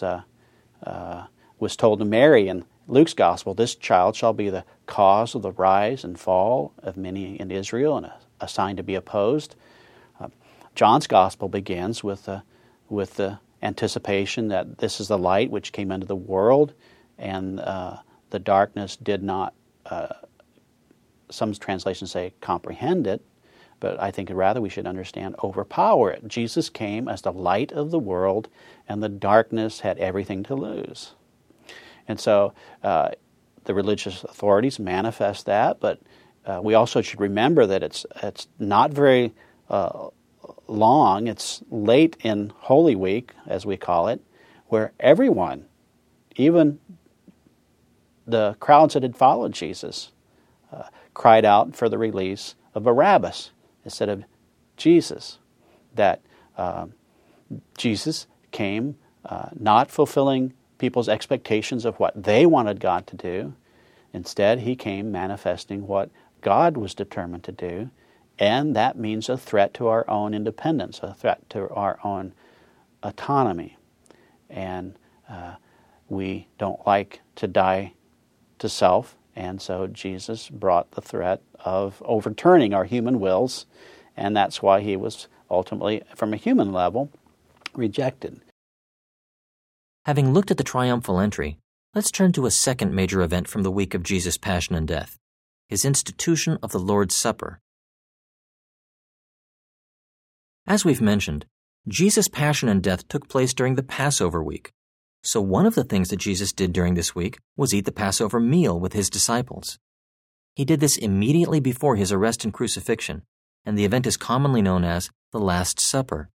was told to Mary in Luke's gospel, this child shall be the cause of the rise and fall of many in Israel and a sign to be opposed. John's gospel begins with the anticipation that this is the light which came into the world, and the darkness did not, some translations say, comprehend it, but I think rather we should understand overpower it. Jesus came as the light of the world, and the darkness had everything to lose. And so the religious authorities manifest that, but we also should remember that it's not very long. It's late in Holy Week, as we call it, where everyone, even the crowds that had followed Jesus, cried out for the release of Barabbas instead of Jesus. That Jesus came not fulfilling people's expectations of what they wanted God to do. Instead, he came manifesting what God was determined to do, and that means a threat to our own independence, a threat to our own autonomy. And we don't like to die to self, and so Jesus brought the threat of overturning our human wills, and that's why he was ultimately, from a human level, rejected. Having looked at the triumphal entry, let's turn to a second major event from the week of Jesus' passion and death, his institution of the Lord's Supper. As we've mentioned, Jesus' passion and death took place during the Passover week. So one of the things that Jesus did during this week was eat the Passover meal with his disciples. He did this immediately before his arrest and crucifixion, and the event is commonly known as the Last Supper.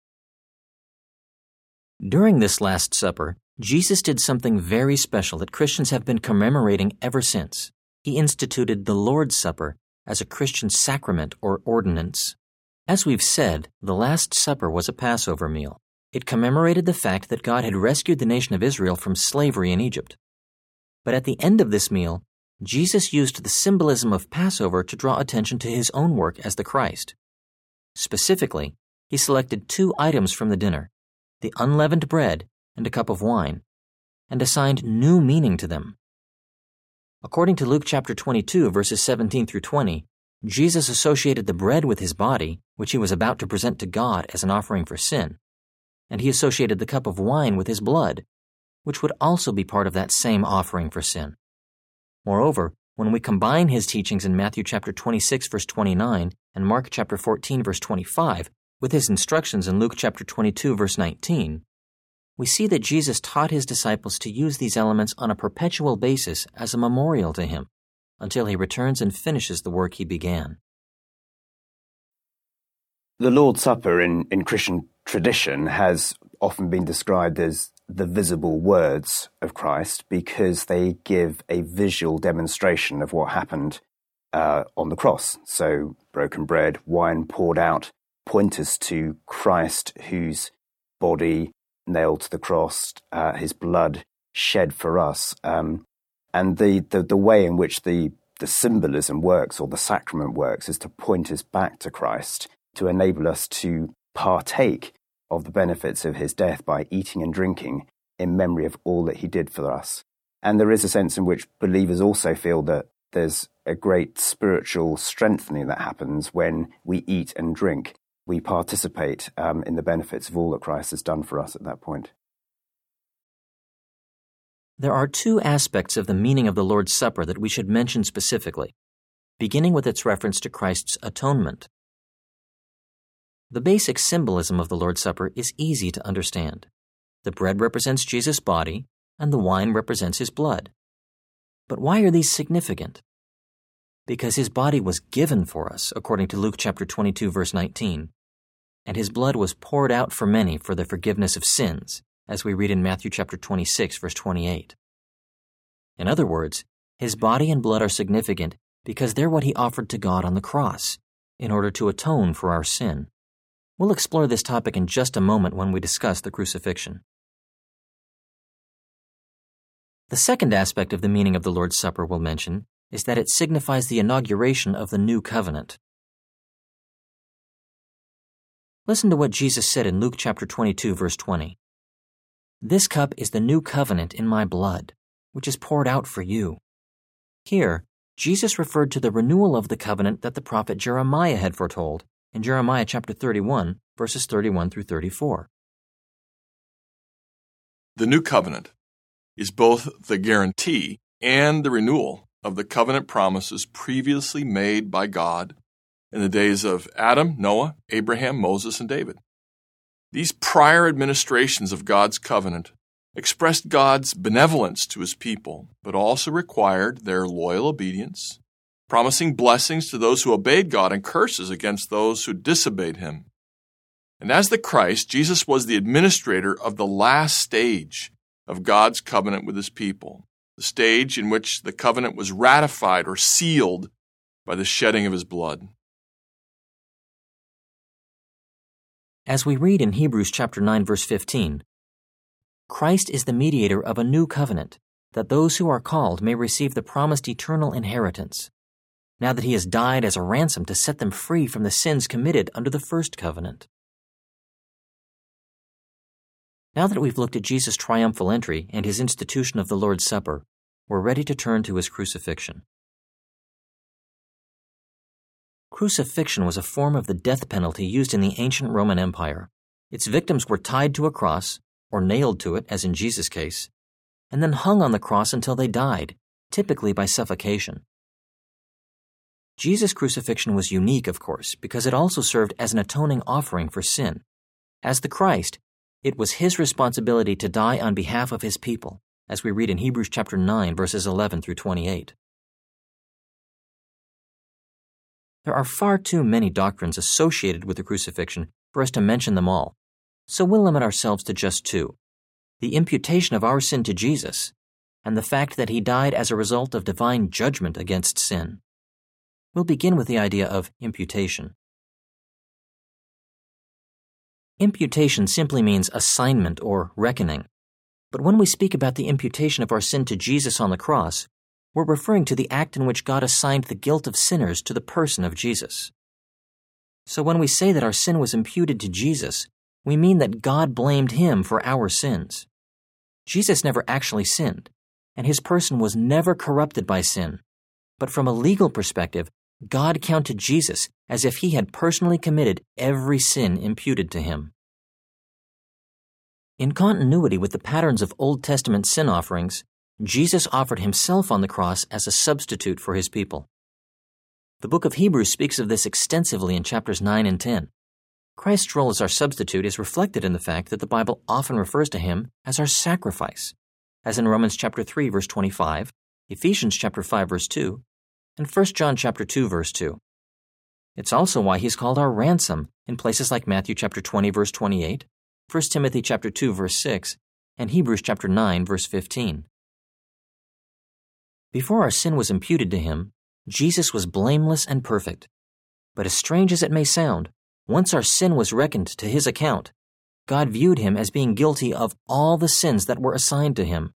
During this Last Supper, Jesus did something very special that Christians have been commemorating ever since. He instituted the Lord's Supper as a Christian sacrament or ordinance. As we've said, the Last Supper was a Passover meal. It commemorated the fact that God had rescued the nation of Israel from slavery in Egypt. But at the end of this meal, Jesus used the symbolism of Passover to draw attention to his own work as the Christ. Specifically, he selected 2 items from the dinner, the unleavened bread and a cup of wine, and assigned new meaning to them. According to Luke chapter 22, verses 17 through 20, Jesus associated the bread with his body, which he was about to present to God as an offering for sin, and he associated the cup of wine with his blood, which would also be part of that same offering for sin. Moreover, when we combine his teachings in Matthew chapter 26, verse 29, and Mark chapter 14, verse 25, with his instructions in Luke chapter 22, verse 19, we see that Jesus taught his disciples to use these elements on a perpetual basis as a memorial to him, until he returns and finishes the work he began. The Lord's Supper in Christian tradition has often been described as the visible words of Christ because they give a visual demonstration of what happened on the cross. So broken bread, wine poured out, point us to Christ whose body nailed to the cross, his blood shed for us. And the way in which the symbolism works or the sacrament works is to point us back to Christ, to enable us to partake of the benefits of his death by eating and drinking in memory of all that he did for us. And there is a sense in which believers also feel that there's a great spiritual strengthening that happens when we eat and drink. We participate in the benefits of all that Christ has done for us at that point. There are 2 aspects of the meaning of the Lord's Supper that we should mention specifically, beginning with its reference to Christ's atonement. The basic symbolism of the Lord's Supper is easy to understand. The bread represents Jesus' body, and the wine represents his blood. But why are these significant? Because his body was given for us, according to Luke chapter 22, verse 19, and his blood was poured out for many for the forgiveness of sins, as we read in Matthew chapter 26, verse 28. In other words, his body and blood are significant because they're what he offered to God on the cross, in order to atone for our sin. We'll explore this topic in just a moment when we discuss the crucifixion. The second aspect of the meaning of the Lord's Supper we'll mention is that it signifies the inauguration of the new covenant. Listen to what Jesus said in Luke chapter 22, verse 20. "This cup is the new covenant in my blood, which is poured out for you." Here, Jesus referred to the renewal of the covenant that the prophet Jeremiah had foretold in Jeremiah chapter 31, verses 31 through 34. The new covenant is both the guarantee and the renewal of the covenant promises previously made by God in the days of Adam, Noah, Abraham, Moses, and David. These prior administrations of God's covenant expressed God's benevolence to his people, but also required their loyal obedience, promising blessings to those who obeyed God and curses against those who disobeyed him. And as the Christ, Jesus was the administrator of the last stage of God's covenant with his people, the stage in which the covenant was ratified or sealed by the shedding of his blood. As we read in Hebrews chapter 9, verse 15, Christ is the mediator of a new covenant, that those who are called may receive the promised eternal inheritance, now that he has died as a ransom to set them free from the sins committed under the first covenant. Now that we've looked at Jesus' triumphal entry and his institution of the Lord's Supper, we're ready to turn to his crucifixion. Crucifixion was a form of the death penalty used in the ancient Roman Empire. Its victims were tied to a cross, or nailed to it, as in Jesus' case, and then hung on the cross until they died, typically by suffocation. Jesus' crucifixion was unique, of course, because it also served as an atoning offering for sin. As the Christ, it was his responsibility to die on behalf of his people, as we read in Hebrews chapter 9, verses 11 through 28. There are far too many doctrines associated with the crucifixion for us to mention them all, so we'll limit ourselves to just two: the imputation of our sin to Jesus, and the fact that he died as a result of divine judgment against sin. We'll begin with the idea of imputation. Imputation simply means assignment or reckoning. But when we speak about the imputation of our sin to Jesus on the cross, we're referring to the act in which God assigned the guilt of sinners to the person of Jesus. So when we say that our sin was imputed to Jesus, we mean that God blamed him for our sins. Jesus never actually sinned, and his person was never corrupted by sin. But from a legal perspective, God counted Jesus as if he had personally committed every sin imputed to him. In continuity with the patterns of Old Testament sin offerings, Jesus offered himself on the cross as a substitute for his people. The book of Hebrews speaks of this extensively in chapters 9 and 10. Christ's role as our substitute is reflected in the fact that the Bible often refers to him as our sacrifice, as in Romans chapter 3, verse 25, Ephesians chapter 5, verse 2, and 1 John chapter 2, verse 2. It's also why he's called our ransom in places like Matthew chapter 20, verse 28, 1 Timothy chapter 2, verse 6, and Hebrews chapter 9, verse 15. Before our sin was imputed to him, Jesus was blameless and perfect. But as strange as it may sound, once our sin was reckoned to his account, God viewed him as being guilty of all the sins that were assigned to him.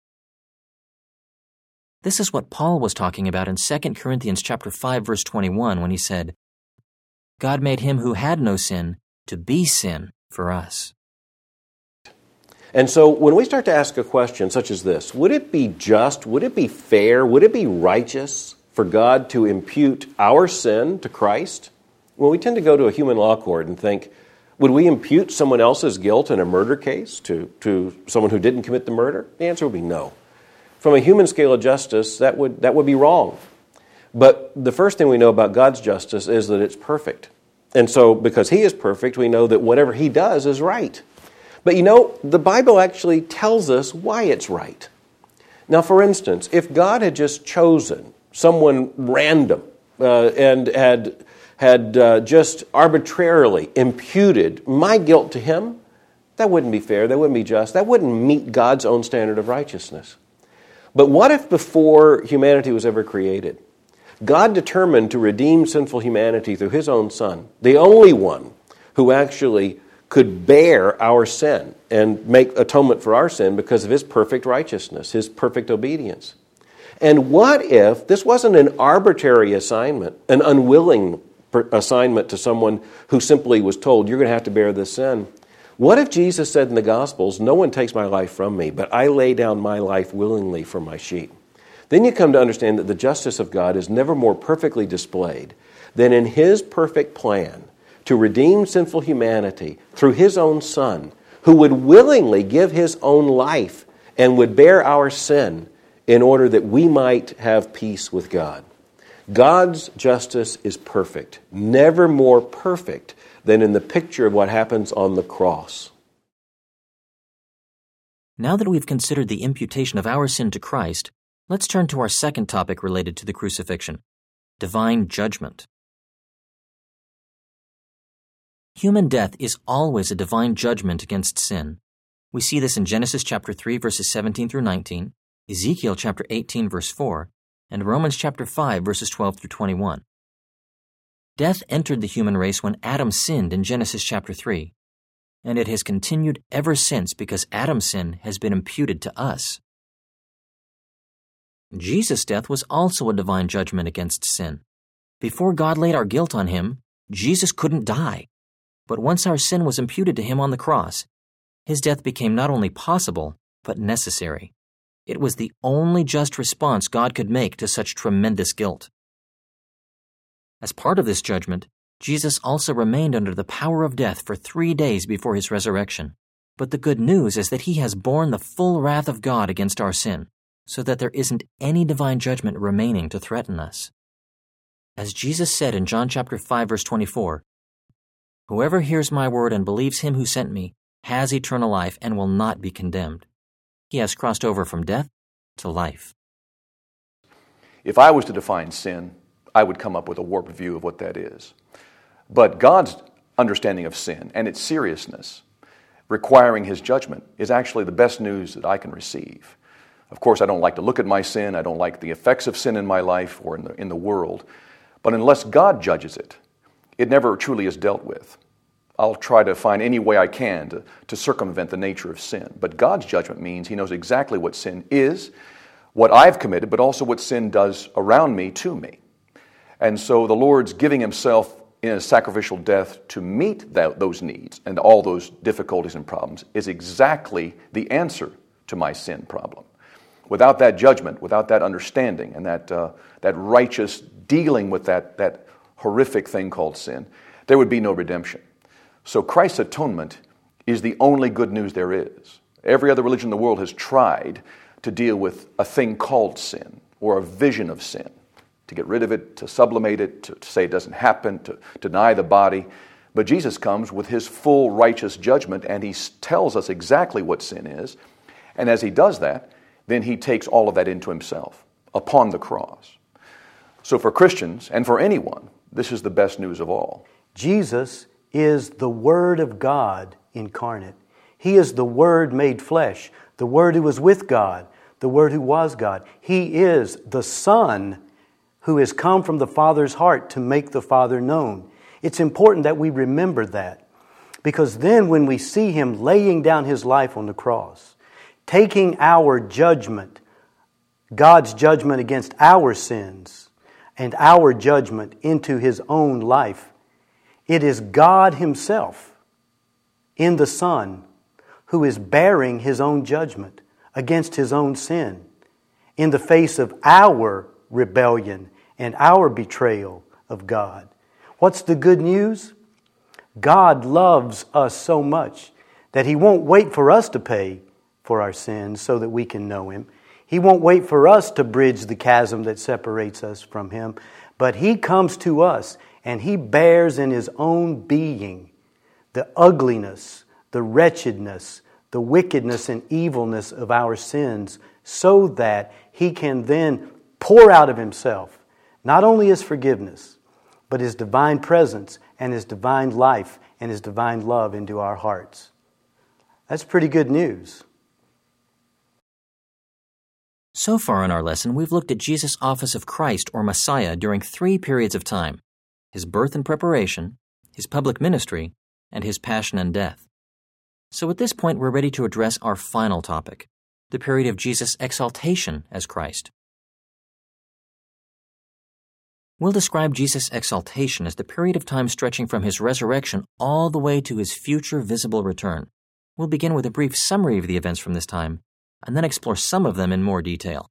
This is what Paul was talking about in 2 Corinthians chapter 5, verse 21 when he said, God made him who had no sin to be sin for us. And so when we start to ask a question such as this, would it be just, would it be fair, would it be righteous for God to impute our sin to Christ? Well, we tend to go to a human law court and think, would we impute someone else's guilt in a murder case to someone who didn't commit the murder? The answer would be no. From a human scale of justice, that would be wrong. But the first thing we know about God's justice is that it's perfect. And so because he is perfect, we know that whatever he does is right. But you know, the Bible actually tells us why it's right. Now, for instance, if God had just chosen someone random and had just arbitrarily imputed my guilt to him, that wouldn't be fair, that wouldn't be just, that wouldn't meet God's own standard of righteousness. But what if before humanity was ever created, God determined to redeem sinful humanity through his own Son, the only one who actually could bear our sin and make atonement for our sin because of his perfect righteousness, his perfect obedience? And what if this wasn't an arbitrary assignment, an unwilling assignment to someone who simply was told, you're going to have to bear this sin? What if Jesus said in the Gospels, no one takes my life from me, but I lay down my life willingly for my sheep? Then you come to understand that the justice of God is never more perfectly displayed than in his perfect plan to redeem sinful humanity through his own Son, who would willingly give his own life and would bear our sin in order that we might have peace with God. God's justice is perfect, never more perfect than in the picture of what happens on the cross. Now that we've considered the imputation of our sin to Christ, let's turn to our second topic related to the crucifixion: divine judgment. Human death is always a divine judgment against sin. We see this in Genesis chapter 3, verses 17 through 19, Ezekiel chapter 18, verse 4, and Romans chapter 5, verses 12 through 21. Death entered the human race when Adam sinned in Genesis chapter 3, and it has continued ever since because Adam's sin has been imputed to us. Jesus' death was also a divine judgment against sin. Before God laid our guilt on him, Jesus couldn't die. But once our sin was imputed to him on the cross, his death became not only possible, but necessary. It was the only just response God could make to such tremendous guilt. As part of this judgment, Jesus also remained under the power of death for 3 days before his resurrection. But the good news is that he has borne the full wrath of God against our sin, so that there isn't any divine judgment remaining to threaten us. As Jesus said in John chapter 5, verse 24, "Whoever hears my word and believes him who sent me has eternal life and will not be condemned. He has crossed over from death to life." If I was to define sin, I would come up with a warped view of what that is. But God's understanding of sin and its seriousness, requiring His judgment, is actually the best news that I can receive. Of course, I don't like to look at my sin. I don't like the effects of sin in my life or in the world. But unless God judges it, it never truly is dealt with. I'll try to find any way I can to circumvent the nature of sin. But God's judgment means He knows exactly what sin is, what I've committed, but also what sin does around me to me. And so the Lord's giving Himself in a sacrificial death to meet those needs and all those difficulties and problems is exactly the answer to my sin problem. Without that judgment, without that understanding and that righteous dealing with that horrific thing called sin, there would be no redemption. So Christ's atonement is the only good news there is. Every other religion in the world has tried to deal with a thing called sin or a vision of sin, to get rid of it, to sublimate it, to say it doesn't happen, to deny the body. But Jesus comes with His full righteous judgment, and He tells us exactly what sin is. And as He does that, then He takes all of that into Himself upon the cross. So for Christians, and for anyone, this is the best news of all. Jesus is the Word of God incarnate. He is the Word made flesh, the Word who was with God, the Word who was God. He is the Son who has come from the Father's heart to make the Father known. It's important that we remember that, because then when we see Him laying down His life on the cross, taking our judgment, God's judgment against our sins, and our judgment into His own life, it is God Himself in the Son who is bearing His own judgment against His own sin in the face of our rebellion and our betrayal of God. What's the good news? God loves us so much that He won't wait for us to pay for our sins so that we can know Him. He won't wait for us to bridge the chasm that separates us from Him, but He comes to us and He bears in His own being the ugliness, the wretchedness, the wickedness and evilness of our sins, so that He can then pour out of Himself not only His forgiveness, but His divine presence and His divine life and His divine love into our hearts. That's pretty good news. So far in our lesson, we've looked at Jesus' office of Christ or Messiah during 3 periods of time: His birth and preparation, His public ministry, and His passion and death. So at this point, we're ready to address our final topic, the period of Jesus' exaltation as Christ. We'll describe Jesus' exaltation as the period of time stretching from His resurrection all the way to His future visible return. We'll begin with a brief summary of the events from this time, and then explore some of them in more detail.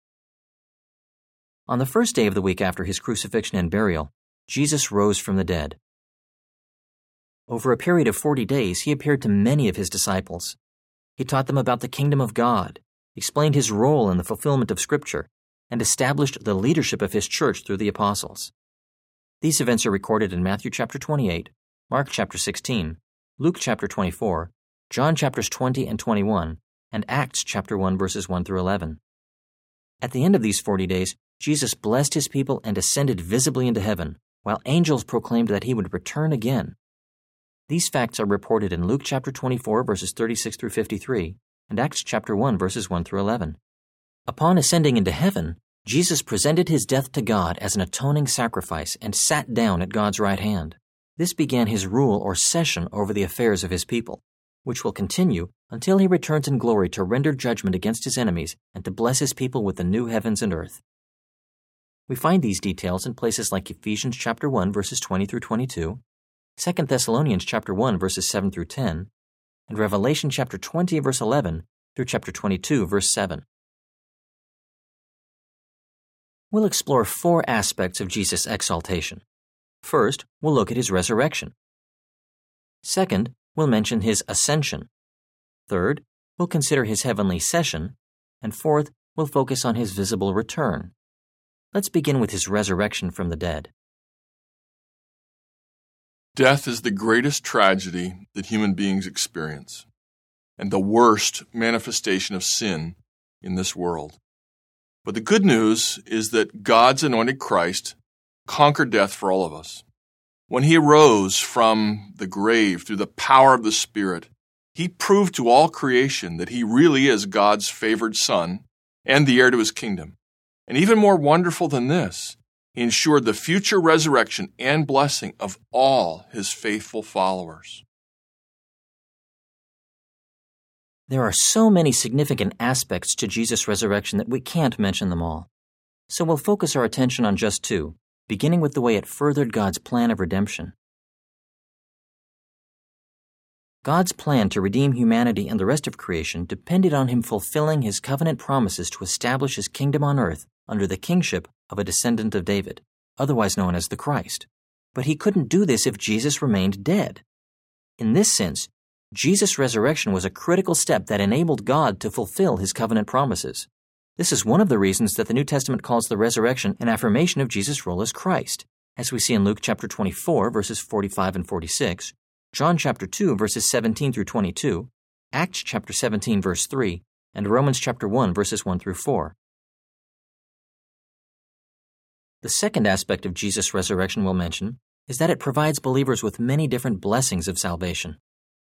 On the first day of the week after His crucifixion and burial, Jesus rose from the dead. Over a period of 40 days, He appeared to many of His disciples. He taught them about the kingdom of God, explained His role in the fulfillment of Scripture, and established the leadership of His church through the apostles. These events are recorded in Matthew chapter 28, Mark chapter 16, Luke chapter 24, John chapters 20 and 21, and Acts chapter 1 verses 1 through 11. At the end of these 40 days, Jesus blessed His people and ascended visibly into heaven, while angels proclaimed that He would return again. These facts are reported in Luke chapter 24 verses 36 through 53, and Acts chapter 1 verses 1 through 11. Upon ascending into heaven, Jesus presented His death to God as an atoning sacrifice and sat down at God's right hand. This began His rule or session over the affairs of His people, which will continue until He returns in glory to render judgment against His enemies and to bless His people with the new heavens and earth. We find these details in places like Ephesians chapter 1 verses 20 through 22, 2 Thessalonians chapter 1 verses 7 through 10, and Revelation chapter 20 verse 11 through chapter 22 verse 7. We'll explore 4 aspects of Jesus' exaltation. First, we'll look at His resurrection. Second, we'll mention His ascension. Third, we'll consider His heavenly session. And fourth, we'll focus on His visible return. Let's begin with His resurrection from the dead. Death is the greatest tragedy that human beings experience, and the worst manifestation of sin in this world. But the good news is that God's anointed Christ conquered death for all of us. When he arose from the grave through the power of the Spirit, he proved to all creation that he really is God's favored Son and the heir to his kingdom. And even more wonderful than this, he ensured the future resurrection and blessing of all his faithful followers. There are so many significant aspects to Jesus' resurrection that we can't mention them all. So we'll focus our attention on just two, beginning with the way it furthered God's plan of redemption. God's plan to redeem humanity and the rest of creation depended on him fulfilling his covenant promises to establish his kingdom on earth under the kingship of a descendant of David, otherwise known as the Christ. But he couldn't do this if Jesus remained dead. In this sense, Jesus' resurrection was a critical step that enabled God to fulfill his covenant promises. This is one of the reasons that the New Testament calls the resurrection an affirmation of Jesus' role as Christ, as we see in Luke chapter 24, verses 45 and 46, John chapter 2, verses 17 through 22, Acts chapter 17, verse 3, and Romans chapter 1, verses 1 through 4. The second aspect of Jesus' resurrection we'll mention is that it provides believers with many different blessings of salvation.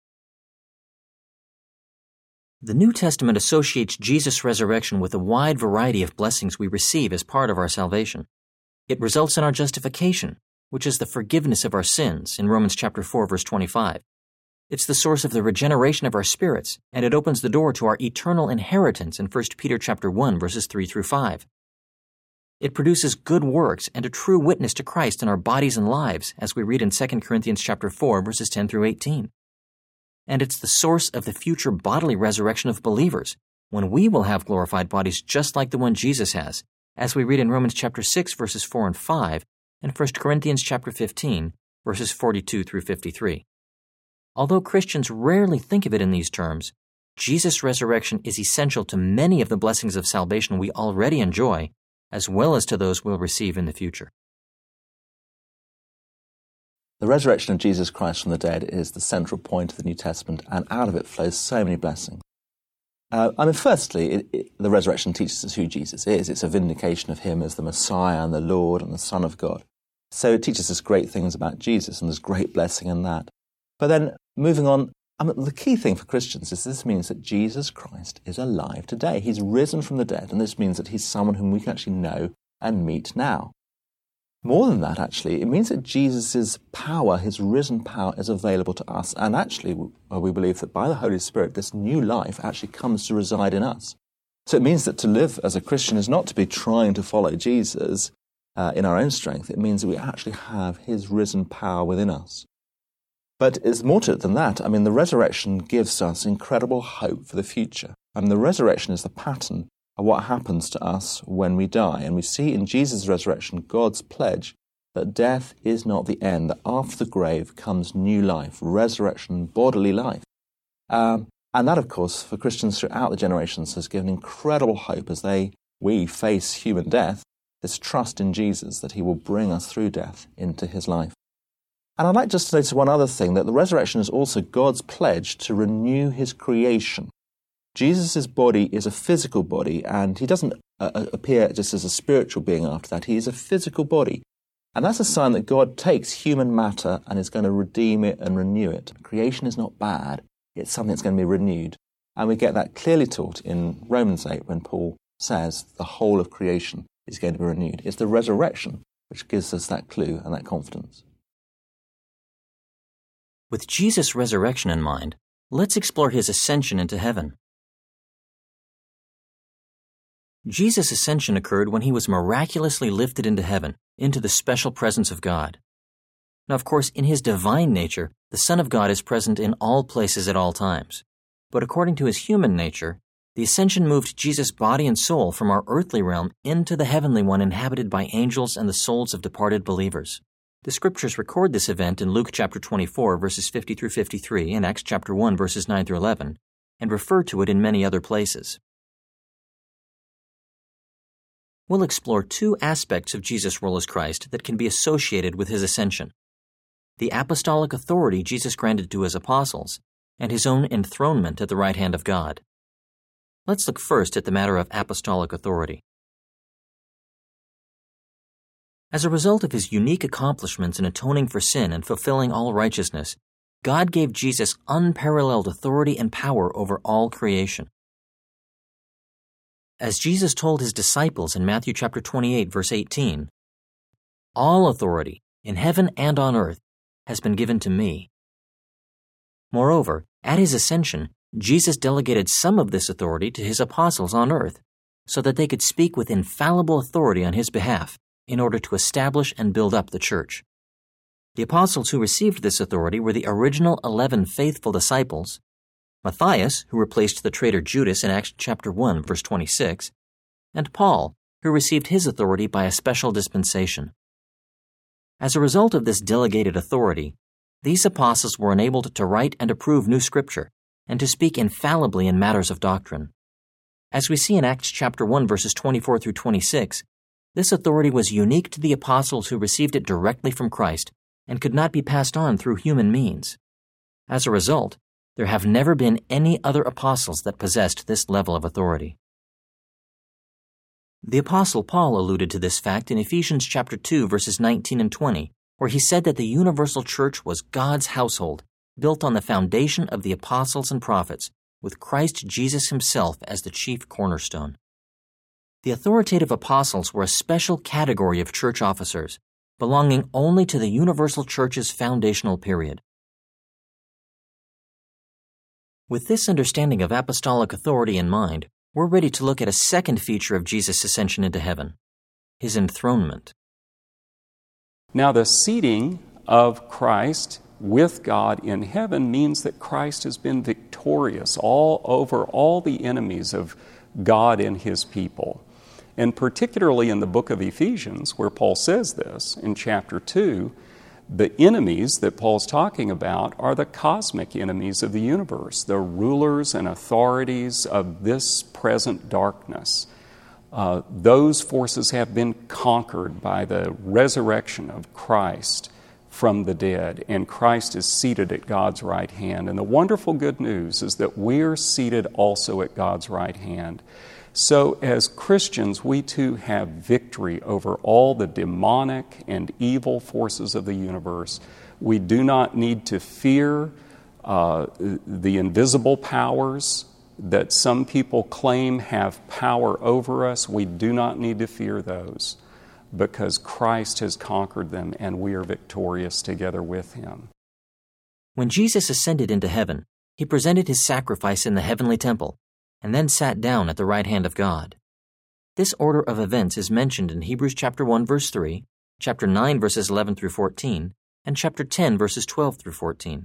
The New Testament associates Jesus' resurrection with a wide variety of blessings we receive as part of our salvation. It results in our justification, which is the forgiveness of our sins in Romans chapter 4, verse 25. It's the source of the regeneration of our spirits, and it opens the door to our eternal inheritance in 1 Peter chapter 1, verses 3 through 5. It produces good works and a true witness to Christ in our bodies and lives, as we read in 2 Corinthians chapter 4, verses 10 through 18. And it's the source of the future bodily resurrection of believers, when we will have glorified bodies just like the one Jesus has, as we read in Romans chapter 6, verses 4 and 5, and 1 Corinthians chapter 15, verses 42 through 53. Although Christians rarely think of it in these terms, Jesus' resurrection is essential to many of the blessings of salvation we already enjoy, as well as to those we'll receive in the future. The resurrection of Jesus Christ from the dead is the central point of the New Testament, and out of it flows so many blessings. Firstly, the resurrection teaches us who Jesus is. It's a vindication of him as the Messiah and the Lord and the Son of God. So it teaches us great things about Jesus, and there's great blessing in that. But then, moving on, the key thing for Christians is this means that Jesus Christ is alive today. He's risen from the dead, and this means that he's someone whom we can actually know and meet now. More than that, actually, it means that Jesus' power, his risen power, is available to us. And actually, we believe that by the Holy Spirit, this new life actually comes to reside in us. So it means that to live as a Christian is not to be trying to follow Jesus in our own strength. It means that we actually have his risen power within us. But it's more to it than that. The resurrection gives us incredible hope for the future. The resurrection is the pattern of what happens to us when we die. And we see in Jesus' resurrection God's pledge that death is not the end, that after the grave comes new life, resurrection, bodily life. And that, of course, for Christians throughout the generations has given incredible hope as we face human death, this trust in Jesus that he will bring us through death into his life. And I'd like just to notice one other thing, that the resurrection is also God's pledge to renew his creation. Jesus' body is a physical body, and he doesn't appear just as a spiritual being after that. He is a physical body. And that's a sign that God takes human matter and is going to redeem it and renew it. Creation is not bad. It's something that's going to be renewed. And we get that clearly taught in Romans 8 when Paul says the whole of creation is going to be renewed. It's the resurrection which gives us that clue and that confidence. With Jesus' resurrection in mind, let's explore his ascension into heaven. Jesus' ascension occurred when he was miraculously lifted into heaven, into the special presence of God. Now, of course, in his divine nature, the Son of God is present in all places at all times. But according to his human nature, the ascension moved Jesus' body and soul from our earthly realm into the heavenly one inhabited by angels and the souls of departed believers. The scriptures record this event in Luke chapter 24, verses 50 through 53, and Acts chapter 1, verses 9 through 11, and refer to it in many other places. We'll explore two aspects of Jesus' role as Christ that can be associated with his ascension. the apostolic authority Jesus granted to his apostles, and his own enthronement at the right hand of God. Let's look first at the matter of apostolic authority. As a result of his unique accomplishments in atoning for sin and fulfilling all righteousness, God gave Jesus unparalleled authority and power over all creation. As Jesus told his disciples in Matthew chapter 28, verse 18, "All authority, in heaven and on earth, has been given to me." Moreover, at his ascension, Jesus delegated some of this authority to his apostles on earth, so that they could speak with infallible authority on his behalf in order to establish and build up the church. The apostles who received this authority were the original 11 faithful disciples, Matthias, who replaced the traitor Judas in Acts chapter 1, verse 26, and Paul, who received his authority by a special dispensation. As a result of this delegated authority, these apostles were enabled to write and approve new scripture and to speak infallibly in matters of doctrine. As we see in Acts chapter 1, verses 24 through 26, this authority was unique to the apostles who received it directly from Christ and could not be passed on through human means. As a result, there have never been any other apostles that possessed this level of authority. The Apostle Paul alluded to this fact in Ephesians chapter 2, verses 19 and 20, where he said that the universal church was God's household, built on the foundation of the apostles and prophets, with Christ Jesus himself as the chief cornerstone. The authoritative apostles were a special category of church officers, belonging only to the universal church's foundational period. With this understanding of apostolic authority in mind, we're ready to look at a second feature of Jesus' ascension into heaven, his enthronement. Now, the seating of Christ with God in heaven means that Christ has been victorious all over all the enemies of God and his people. And particularly in the book of Ephesians, where Paul says this in chapter 2, the enemies that Paul's talking about are the cosmic enemies of the universe, the rulers and authorities of this present darkness. Those forces have been conquered by the resurrection of Christ from the dead, and Christ is seated at God's right hand. And the wonderful good news is that we're seated also at God's right hand. So as Christians, we too have victory over all the demonic and evil forces of the universe. We do not need to fear the invisible powers that some people claim have power over us. We do not need to fear those, because Christ has conquered them and we are victorious together with him. When Jesus ascended into heaven, he presented his sacrifice in the heavenly temple and then sat down at the right hand of God. This order of events is mentioned in Hebrews chapter 1, verse 3, chapter 9, verses 11 through 14, and chapter 10, verses 12 through 14.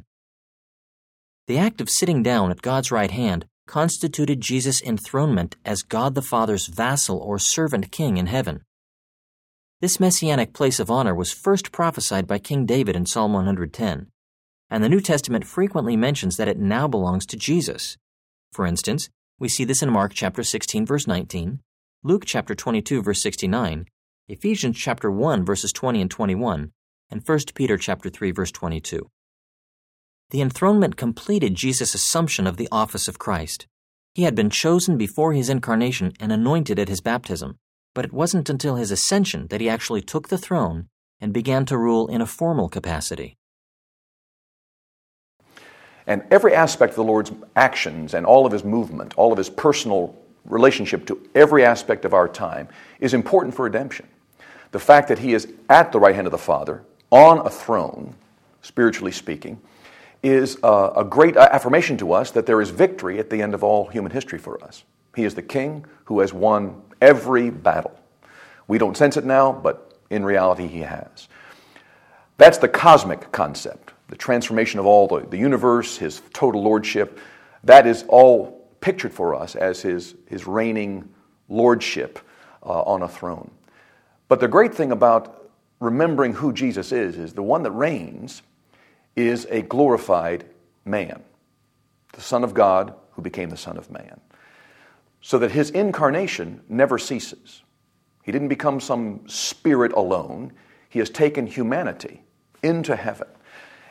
The act of sitting down at God's right hand constituted Jesus' enthronement as God the Father's vassal or servant king in heaven. This messianic place of honor was first prophesied by King David in Psalm 110, and the New Testament frequently mentions that it now belongs to Jesus. For instance, we see this in Mark chapter 16, verse 19, Luke chapter 22, verse 69, Ephesians chapter 1, verses 20 and 21, and 1 Peter chapter 3, verse 22. The enthronement completed Jesus' assumption of the office of Christ. He had been chosen before his incarnation and anointed at his baptism, but it wasn't until his ascension that he actually took the throne and began to rule in a formal capacity. And every aspect of the Lord's actions and all of his movement, all of his personal relationship to every aspect of our time is important for redemption. The fact that he is at the right hand of the Father, on a throne, spiritually speaking, is a great affirmation to us that there is victory at the end of all human history for us. He is the King who has won every battle. We don't sense it now, but in reality he has. That's the cosmic concept, the transformation of all the universe, his total lordship. That is all pictured for us as his reigning lordship on a throne. But the great thing about remembering who Jesus is the one that reigns is a glorified man, the Son of God who became the Son of Man, so that his incarnation never ceases. He didn't become some spirit alone. He has taken humanity into heaven.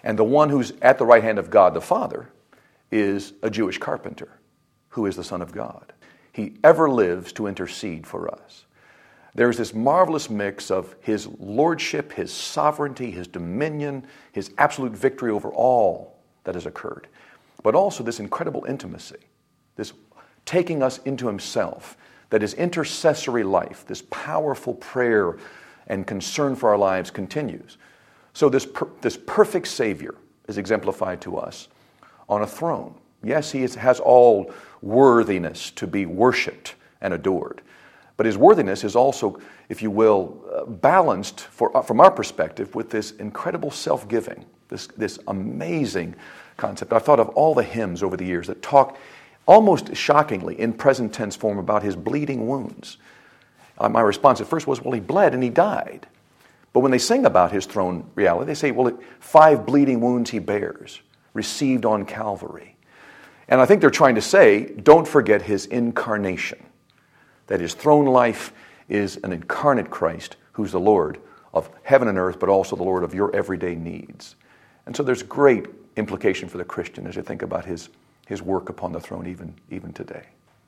And the one who's at the right hand of God the Father is a Jewish carpenter who is the Son of God. He ever lives to intercede for us. There's this marvelous mix of his lordship, his sovereignty, his dominion, his absolute victory over all that has occurred, but also this incredible intimacy, this taking us into himself, that his intercessory life, this powerful prayer and concern for our lives continues. So this perfect Savior is exemplified to us on a throne. Yes, he has all worthiness to be worshipped and adored. But his worthiness is also, if you will, balanced from our perspective with this incredible self-giving, this amazing concept. I've thought of all the hymns over the years that talk almost shockingly in present tense form about his bleeding wounds. My response at first was, well, he bled and he died. But when they sing about his throne reality, they say, well, 5 bleeding wounds he bears, received on Calvary. And I think they're trying to say, don't forget his incarnation, that his throne life is an incarnate Christ who's the Lord of heaven and earth, but also the Lord of your everyday needs. And so there's great implication for the Christian as you think about his work upon the throne even today.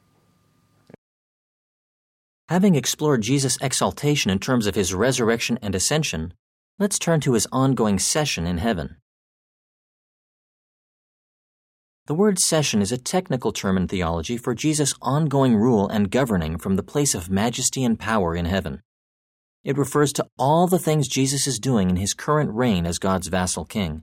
Having explored Jesus' exaltation in terms of his resurrection and ascension, let's turn to his ongoing session in heaven. The word session is a technical term in theology for Jesus' ongoing rule and governing from the place of majesty and power in heaven. It refers to all the things Jesus is doing in his current reign as God's vassal king.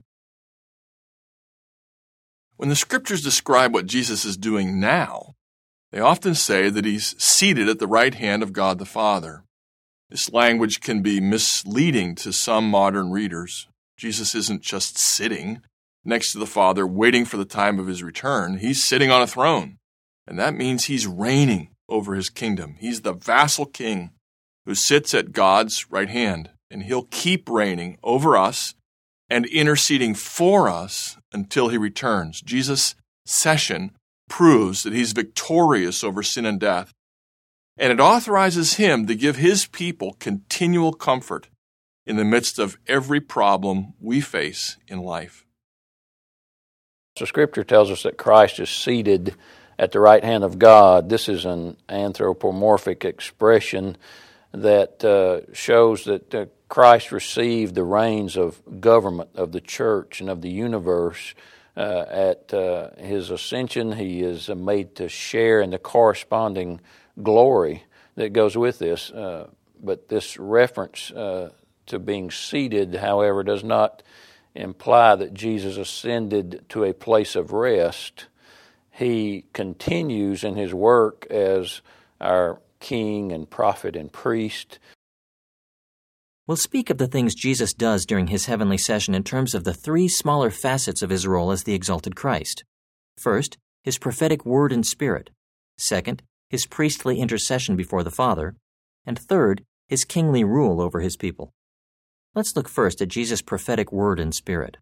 When the Scriptures describe what Jesus is doing now, they often say that he's seated at the right hand of God the Father. This language can be misleading to some modern readers. Jesus isn't just sitting next to the Father waiting for the time of his return. He's sitting on a throne, and that means he's reigning over his kingdom. He's the vassal king who sits at God's right hand, and he'll keep reigning over us and interceding for us until he returns. Jesus' session proves that he's victorious over sin and death, and it authorizes him to give his people continual comfort in the midst of every problem we face in life. So Scripture tells us that Christ is seated at the right hand of God. This is an anthropomorphic expression that shows that Christ received the reins of government of the church and of the universe. At his ascension, he is made to share in the corresponding glory that goes with this. But this reference to being seated, however, does not imply that Jesus ascended to a place of rest. He continues in his work as our king and prophet and priest. We'll speak of the things Jesus does during his heavenly session in terms of the 3 smaller facets of his role as the exalted Christ. First, his prophetic word and spirit. Second, his priestly intercession before the Father. And third, his kingly rule over his people. Let's look first at Jesus' prophetic word and spirit.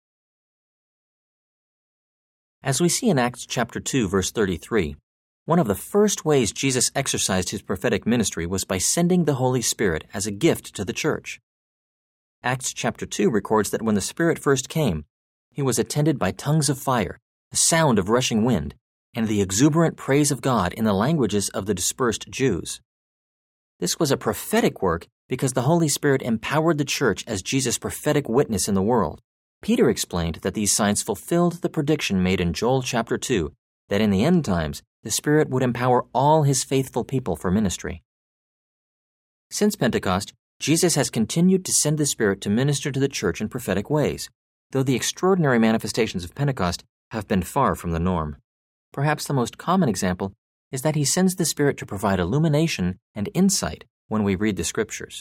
As we see in Acts chapter 2, verse 33, one of the first ways Jesus exercised his prophetic ministry was by sending the Holy Spirit as a gift to the church. Acts chapter 2 records that when the Spirit first came, he was attended by tongues of fire, the sound of rushing wind, and the exuberant praise of God in the languages of the dispersed Jews. This was a prophetic work because the Holy Spirit empowered the church as Jesus' prophetic witness in the world. Peter explained that these signs fulfilled the prediction made in Joel chapter 2 that in the end times the Spirit would empower all his faithful people for ministry. Since Pentecost, Jesus has continued to send the Spirit to minister to the church in prophetic ways, though the extraordinary manifestations of Pentecost have been far from the norm. Perhaps the most common example is that he sends the Spirit to provide illumination and insight when we read the Scriptures.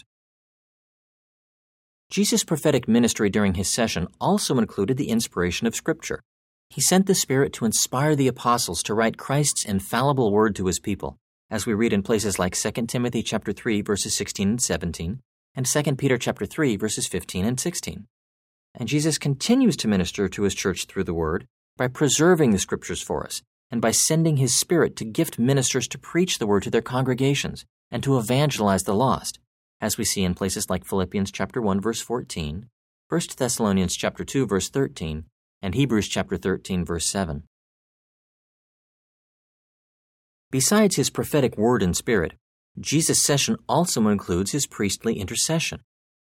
Jesus' prophetic ministry during his session also included the inspiration of Scripture. He sent the Spirit to inspire the apostles to write Christ's infallible word to his people, as we read in places like 2 Timothy chapter 3, verses 16 and 17, and 2 Peter chapter 3, verses 15 and 16. And Jesus continues to minister to his church through the Word by preserving the Scriptures for us, and by sending his Spirit to gift ministers to preach the Word to their congregations and to evangelize the lost, as we see in places like Philippians chapter 1, verse 14, 1 Thessalonians chapter 2 verse 13, and Hebrews chapter 13 verse 7. Besides his prophetic word and spirit, Jesus' session also includes his priestly intercession.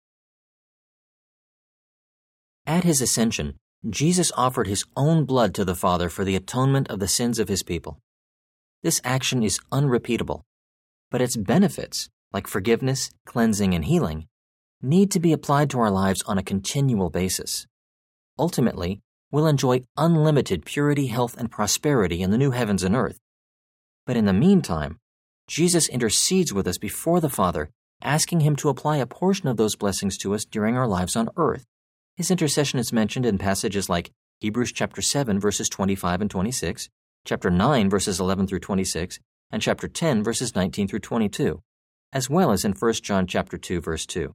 At his ascension, Jesus offered his own blood to the Father for the atonement of the sins of his people. This action is unrepeatable, but its benefits, like forgiveness, cleansing, and healing, need to be applied to our lives on a continual basis. Ultimately, we'll enjoy unlimited purity, health, and prosperity in the new heavens and earth. But in the meantime, Jesus intercedes with us before the Father, asking him to apply a portion of those blessings to us during our lives on earth. His intercession is mentioned in passages like Hebrews chapter 7 verses 25 and 26, chapter 9 verses 11 through 26, and chapter 10 verses 19 through 22, as well as in 1 John chapter 2 verse 2.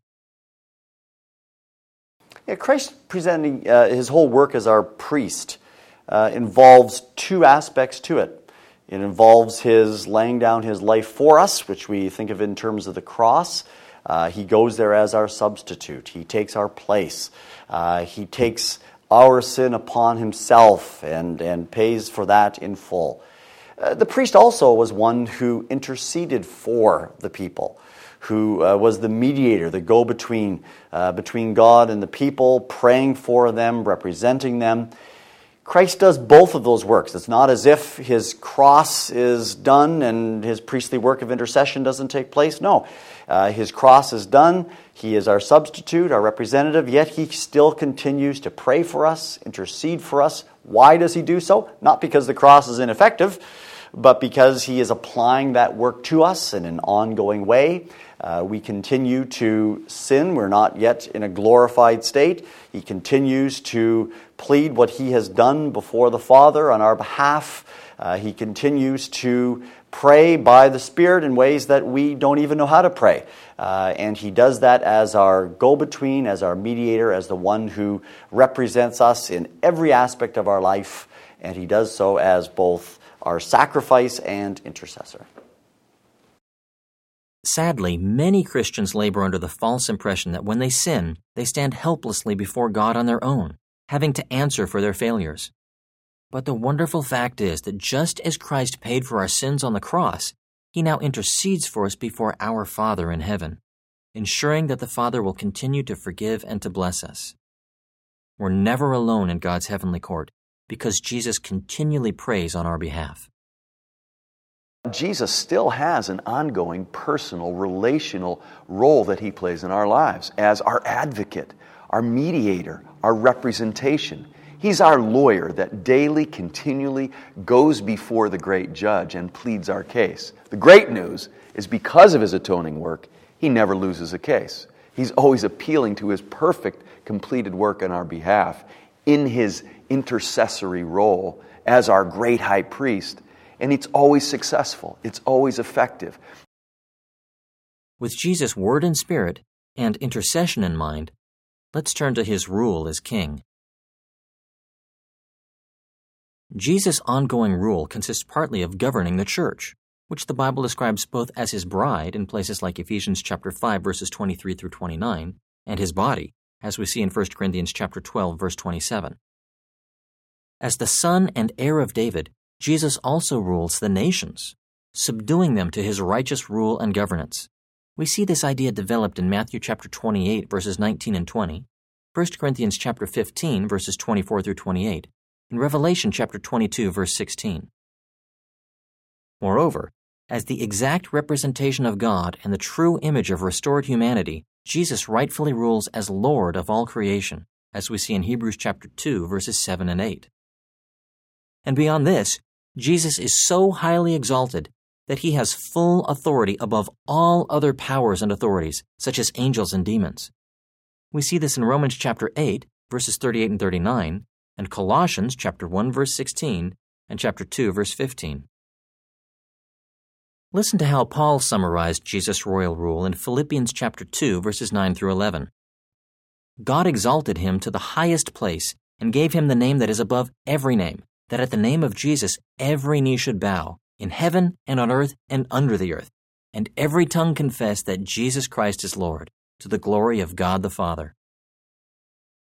Yeah, Christ presenting his whole work as our priest involves two aspects to it. It involves his laying down his life for us, which we think of in terms of the cross. He goes there as our substitute. He takes our place. He takes our sin upon himself and pays for that in full. The priest also was one who interceded for the people, who was the mediator, the go-between between God and the people, praying for them, representing them. Christ does both of those works. It's not as if his cross is done and his priestly work of intercession doesn't take place. No, his cross is done. He is our substitute, our representative, yet he still continues to pray for us, intercede for us. Why does he do so? Not because the cross is ineffective, but because he is applying that work to us in an ongoing way. We continue to sin. We're not yet in a glorified state. He continues to plead what he has done before the Father on our behalf. He continues to pray by the Spirit in ways that we don't even know how to pray. And he does that as our go-between, as our mediator, as the one who represents us in every aspect of our life. And he does so as both our sacrifice and intercessor. Sadly, many Christians labor under the false impression that when they sin, they stand helplessly before God on their own, having to answer for their failures. But the wonderful fact is that just as Christ paid for our sins on the cross, he now intercedes for us before our Father in heaven, ensuring that the Father will continue to forgive and to bless us. We're never alone in God's heavenly court because Jesus continually prays on our behalf. Jesus still has an ongoing personal, relational role that he plays in our lives as our advocate, our mediator, our representation. He's our lawyer that daily, continually goes before the great judge and pleads our case. The great news is because of his atoning work, he never loses a case. He's always appealing to his perfect, completed work on our behalf in his intercessory role as our great high priest. And it's always successful. It's always effective. With Jesus' word and spirit and intercession in mind, let's turn to his rule as king. Jesus' ongoing rule consists partly of governing the church, which the Bible describes both as his bride in places like Ephesians chapter 5 verses 23 through 29, and his body, as we see in 1 Corinthians chapter 12 verse 27. As the son and heir of David, Jesus also rules the nations, subduing them to his righteous rule and governance. We see this idea developed in Matthew chapter 28 verses 19 and 20, 1 Corinthians chapter 15 verses 24 through 28, and Revelation chapter 22 verse 16. Moreover, as the exact representation of God and the true image of restored humanity, Jesus rightfully rules as Lord of all creation, as we see in Hebrews chapter 2 verses 7 and 8. And beyond this, Jesus is so highly exalted that he has full authority above all other powers and authorities, such as angels and demons. We see this in Romans chapter 8, verses 38 and 39, and Colossians chapter 1, verse 16, and chapter 2, verse 15. Listen to how Paul summarized Jesus' royal rule in Philippians chapter 2, verses 9 through 11. God exalted him to the highest place and gave him the name that is above every name, that at the name of Jesus every knee should bow, in heaven and on earth and under the earth, and every tongue confess that Jesus Christ is Lord, to the glory of God the Father.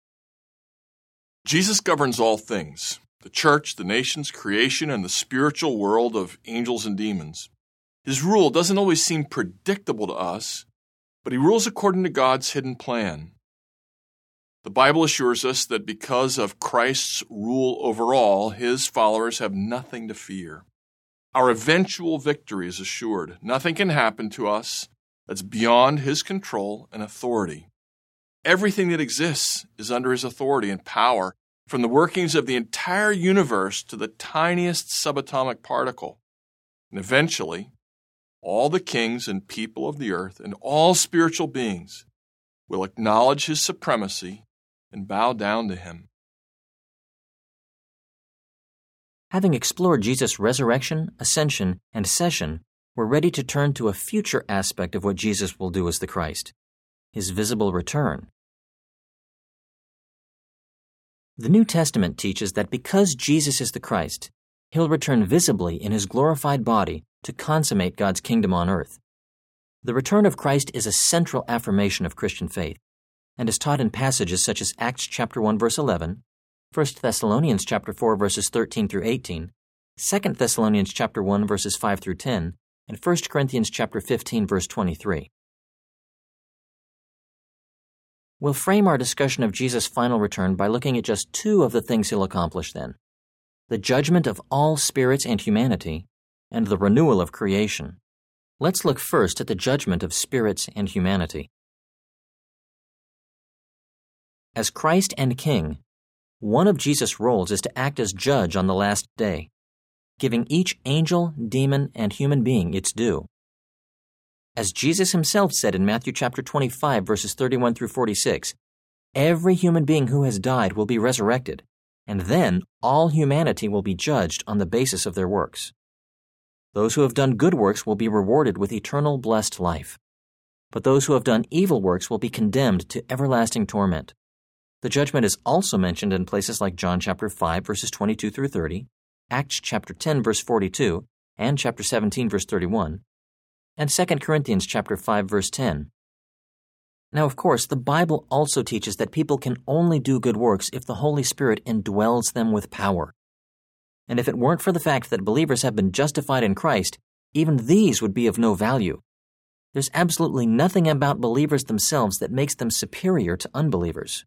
Jesus governs all things, the church, the nations, creation, and the spiritual world of angels and demons. His rule doesn't always seem predictable to us, but he rules according to God's hidden plan. The Bible assures us that because of Christ's rule over all, his followers have nothing to fear. Our eventual victory is assured. Nothing can happen to us that's beyond his control and authority. Everything that exists is under his authority and power, from the workings of the entire universe to the tiniest subatomic particle. And eventually, all the kings and people of the earth and all spiritual beings will acknowledge his supremacy and bow down to him. Having explored Jesus' resurrection, ascension, and session, we're ready to turn to a future aspect of what Jesus will do as the Christ, his visible return. The New Testament teaches that because Jesus is the Christ, he'll return visibly in his glorified body to consummate God's kingdom on earth. The return of Christ is a central affirmation of Christian faith, and is taught in passages such as Acts chapter 1 verse 11, 1 Thessalonians chapter 4 verses 13 through 18, 2 Thessalonians chapter 1 verses 5 through 10, and 1 Corinthians chapter 15 verse 23. We'll frame our discussion of Jesus' final return by looking at just two of the things he'll accomplish then: the judgment of all spirits and humanity, and the renewal of creation. Let's look first at the judgment of spirits and humanity. As Christ and King, one of Jesus' roles is to act as judge on the last day, giving each angel, demon, and human being its due. As Jesus himself said in Matthew chapter 25, verses 31 through 46, every human being who has died will be resurrected, and then all humanity will be judged on the basis of their works. Those who have done good works will be rewarded with eternal blessed life, but those who have done evil works will be condemned to everlasting torment. The judgment is also mentioned in places like John chapter 5, verses 22 through 30, Acts chapter 10, verse 42, and chapter 17, verse 31, and 2 Corinthians chapter 5, verse 10. Now, of course, the Bible also teaches that people can only do good works if the Holy Spirit indwells them with power. And if it weren't for the fact that believers have been justified in Christ, even these would be of no value. There's absolutely nothing about believers themselves that makes them superior to unbelievers.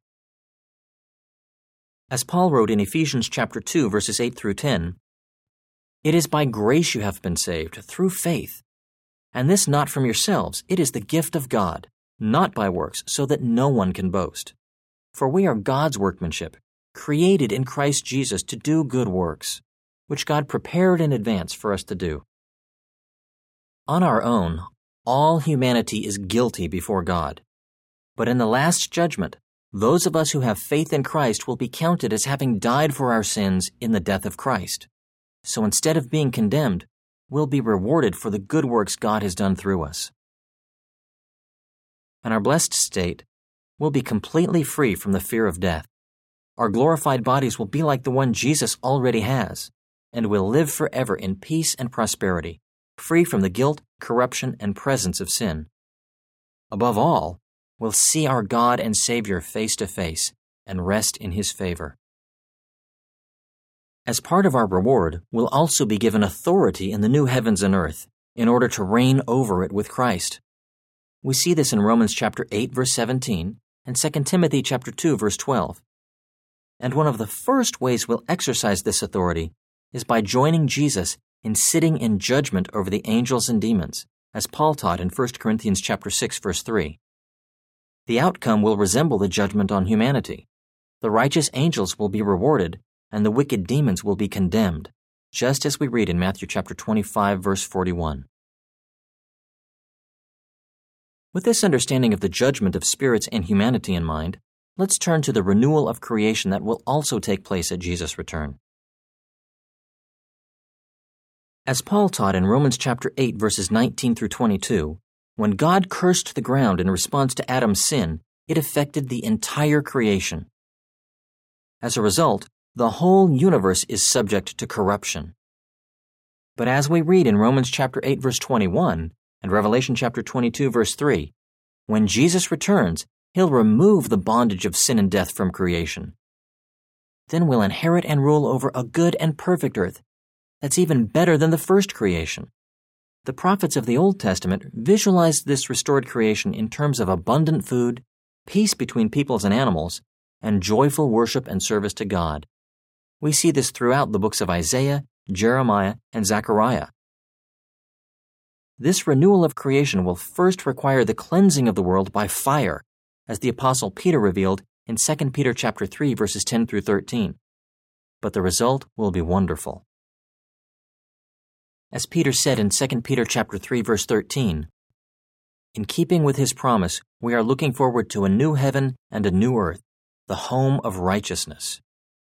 As Paul wrote in Ephesians chapter 2, verses 8 through 10, "It is by grace you have been saved, through faith. And this not from yourselves, it is the gift of God, not by works, so that no one can boast. For we are God's workmanship, created in Christ Jesus to do good works, which God prepared in advance for us to do." On our own, all humanity is guilty before God. But in the last judgment, those of us who have faith in Christ will be counted as having died for our sins in the death of Christ. So instead of being condemned, we'll be rewarded for the good works God has done through us. In our blessed state, we'll be completely free from the fear of death. Our glorified bodies will be like the one Jesus already has, and we'll live forever in peace and prosperity, free from the guilt, corruption, and presence of sin. Above all, we'll see our God and Savior face to face and rest in his favor. As part of our reward, we'll also be given authority in the new heavens and earth in order to reign over it with Christ. We see this in Romans chapter 8, verse 17, and 2 Timothy chapter 2, verse 12. And one of the first ways we'll exercise this authority is by joining Jesus in sitting in judgment over the angels and demons, as Paul taught in 1 Corinthians chapter 6, verse 3. The outcome will resemble the judgment on humanity. The righteous angels will be rewarded, and the wicked demons will be condemned, just as we read in Matthew chapter 25, verse 41. With this understanding of the judgment of spirits and humanity in mind, let's turn to the renewal of creation that will also take place at Jesus' return. As Paul taught in Romans chapter 8, verses 19 through 22, when God cursed the ground in response to Adam's sin, it affected the entire creation. As a result, the whole universe is subject to corruption. But as we read in Romans chapter 8, verse 21, and Revelation chapter 22, verse 3, when Jesus returns, he'll remove the bondage of sin and death from creation. then we'll inherit and rule over a good and perfect earth that's even better than the first creation. The prophets of the Old Testament visualized this restored creation in terms of abundant food, peace between peoples and animals, and joyful worship and service to God. We see this throughout the books of Isaiah, Jeremiah, and Zechariah. This renewal of creation will first require the cleansing of the world by fire, as the Apostle Peter revealed in 2 Peter chapter 3, verses 10 through 13. But the result will be wonderful. As Peter said in 2 Peter chapter 3, verse 13, "In keeping with his promise, we are looking forward to a new heaven and a new earth, the home of righteousness."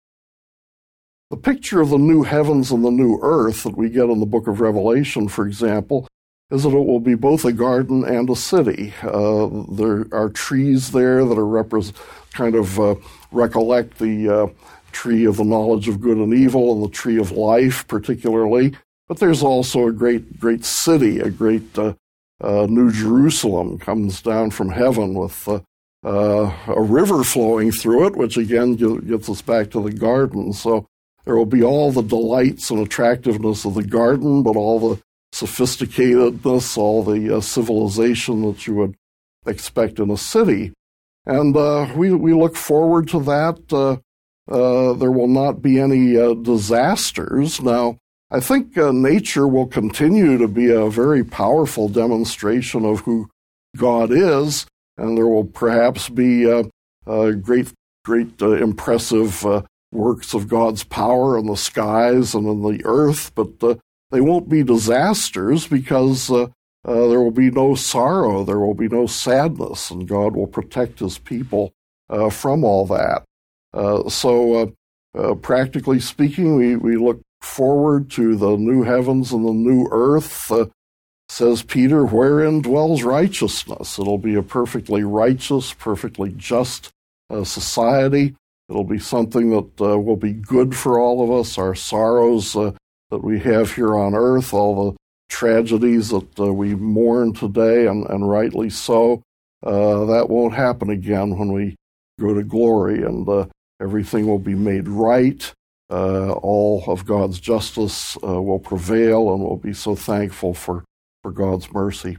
The picture of the new heavens and the new earth that we get in the book of Revelation, for example, is that it will be both a garden and a city. There are trees there that are recollect the tree of the knowledge of good and evil and the tree of life particularly. But there's also a great city, a great New Jerusalem comes down from heaven with a river flowing through it, which again gets us back to the garden. So there will be all the delights and attractiveness of the garden, but all the sophisticatedness, all the civilization that you would expect in a city. And we look forward to that. There will not be any disasters. Now, I think nature will continue to be a very powerful demonstration of who God is, and there will perhaps be great impressive works of God's power in the skies and in the earth, but they won't be disasters because there will be no sorrow, there will be no sadness, and God will protect his people from all that. So practically speaking, we look forward to the new heavens and the new earth. Says Peter, wherein dwells righteousness. It'll be a perfectly righteous, perfectly just society. It'll be something that will be good for all of us. Our sorrows that we have here on earth, all the tragedies that we mourn today, and rightly so, that won't happen again when we go to glory, and everything will be made right. All of God's justice will prevail, and we'll be so thankful for God's mercy.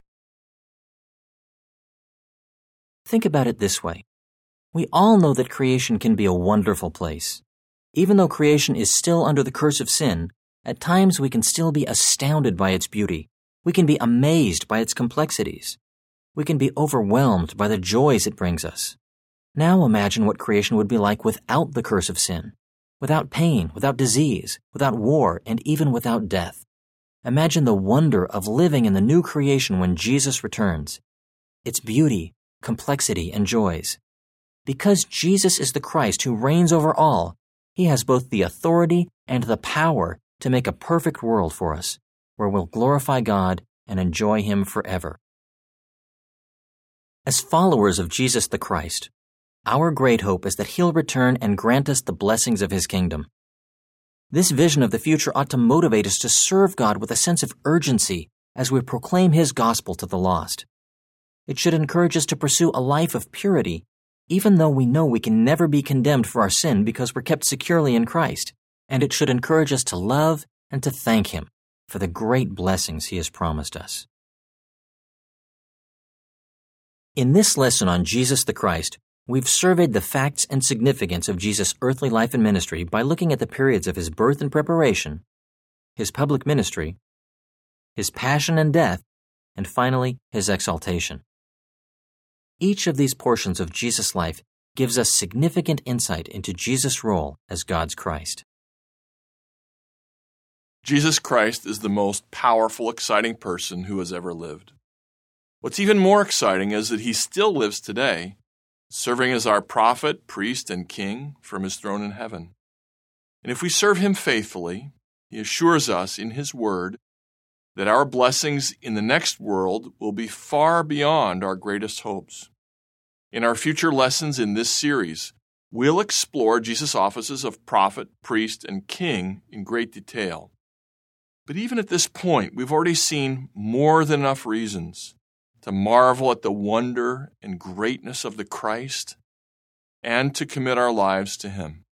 Think about it this way. We all know that creation can be a wonderful place. Even though creation is still under the curse of sin, at times we can still be astounded by its beauty. We can be amazed by its complexities. We can be overwhelmed by the joys it brings us. Now imagine what creation would be like without the curse of sin, without pain, without disease, without war, and even without death. Imagine the wonder of living in the new creation when Jesus returns. Its beauty, complexity, and joys. Because Jesus is the Christ who reigns over all, he has both the authority and the power to make a perfect world for us, where we'll glorify God and enjoy him forever. As followers of Jesus the Christ, our great hope is that he'll return and grant us the blessings of his kingdom. This vision of the future ought to motivate us to serve God with a sense of urgency as we proclaim his gospel to the lost. It should encourage us to pursue a life of purity, even though we know we can never be condemned for our sin because we're kept securely in Christ. And it should encourage us to love and to thank him for the great blessings he has promised us. In this lesson on Jesus the Christ, we've surveyed the facts and significance of Jesus' earthly life and ministry by looking at the periods of his birth and preparation, his public ministry, his passion and death, and finally, his exaltation. Each of these portions of Jesus' life gives us significant insight into Jesus' role as God's Christ. Jesus Christ is the most powerful, exciting person who has ever lived. What's even more exciting is that he still lives today, serving as our prophet, priest, and king from his throne in heaven. And if we serve him faithfully, he assures us in his word that our blessings in the next world will be far beyond our greatest hopes. In our future lessons in this series, we'll explore Jesus' offices of prophet, priest, and king in great detail. But even at this point, we've already seen more than enough reasons to marvel at the wonder and greatness of the Christ and to commit our lives to him.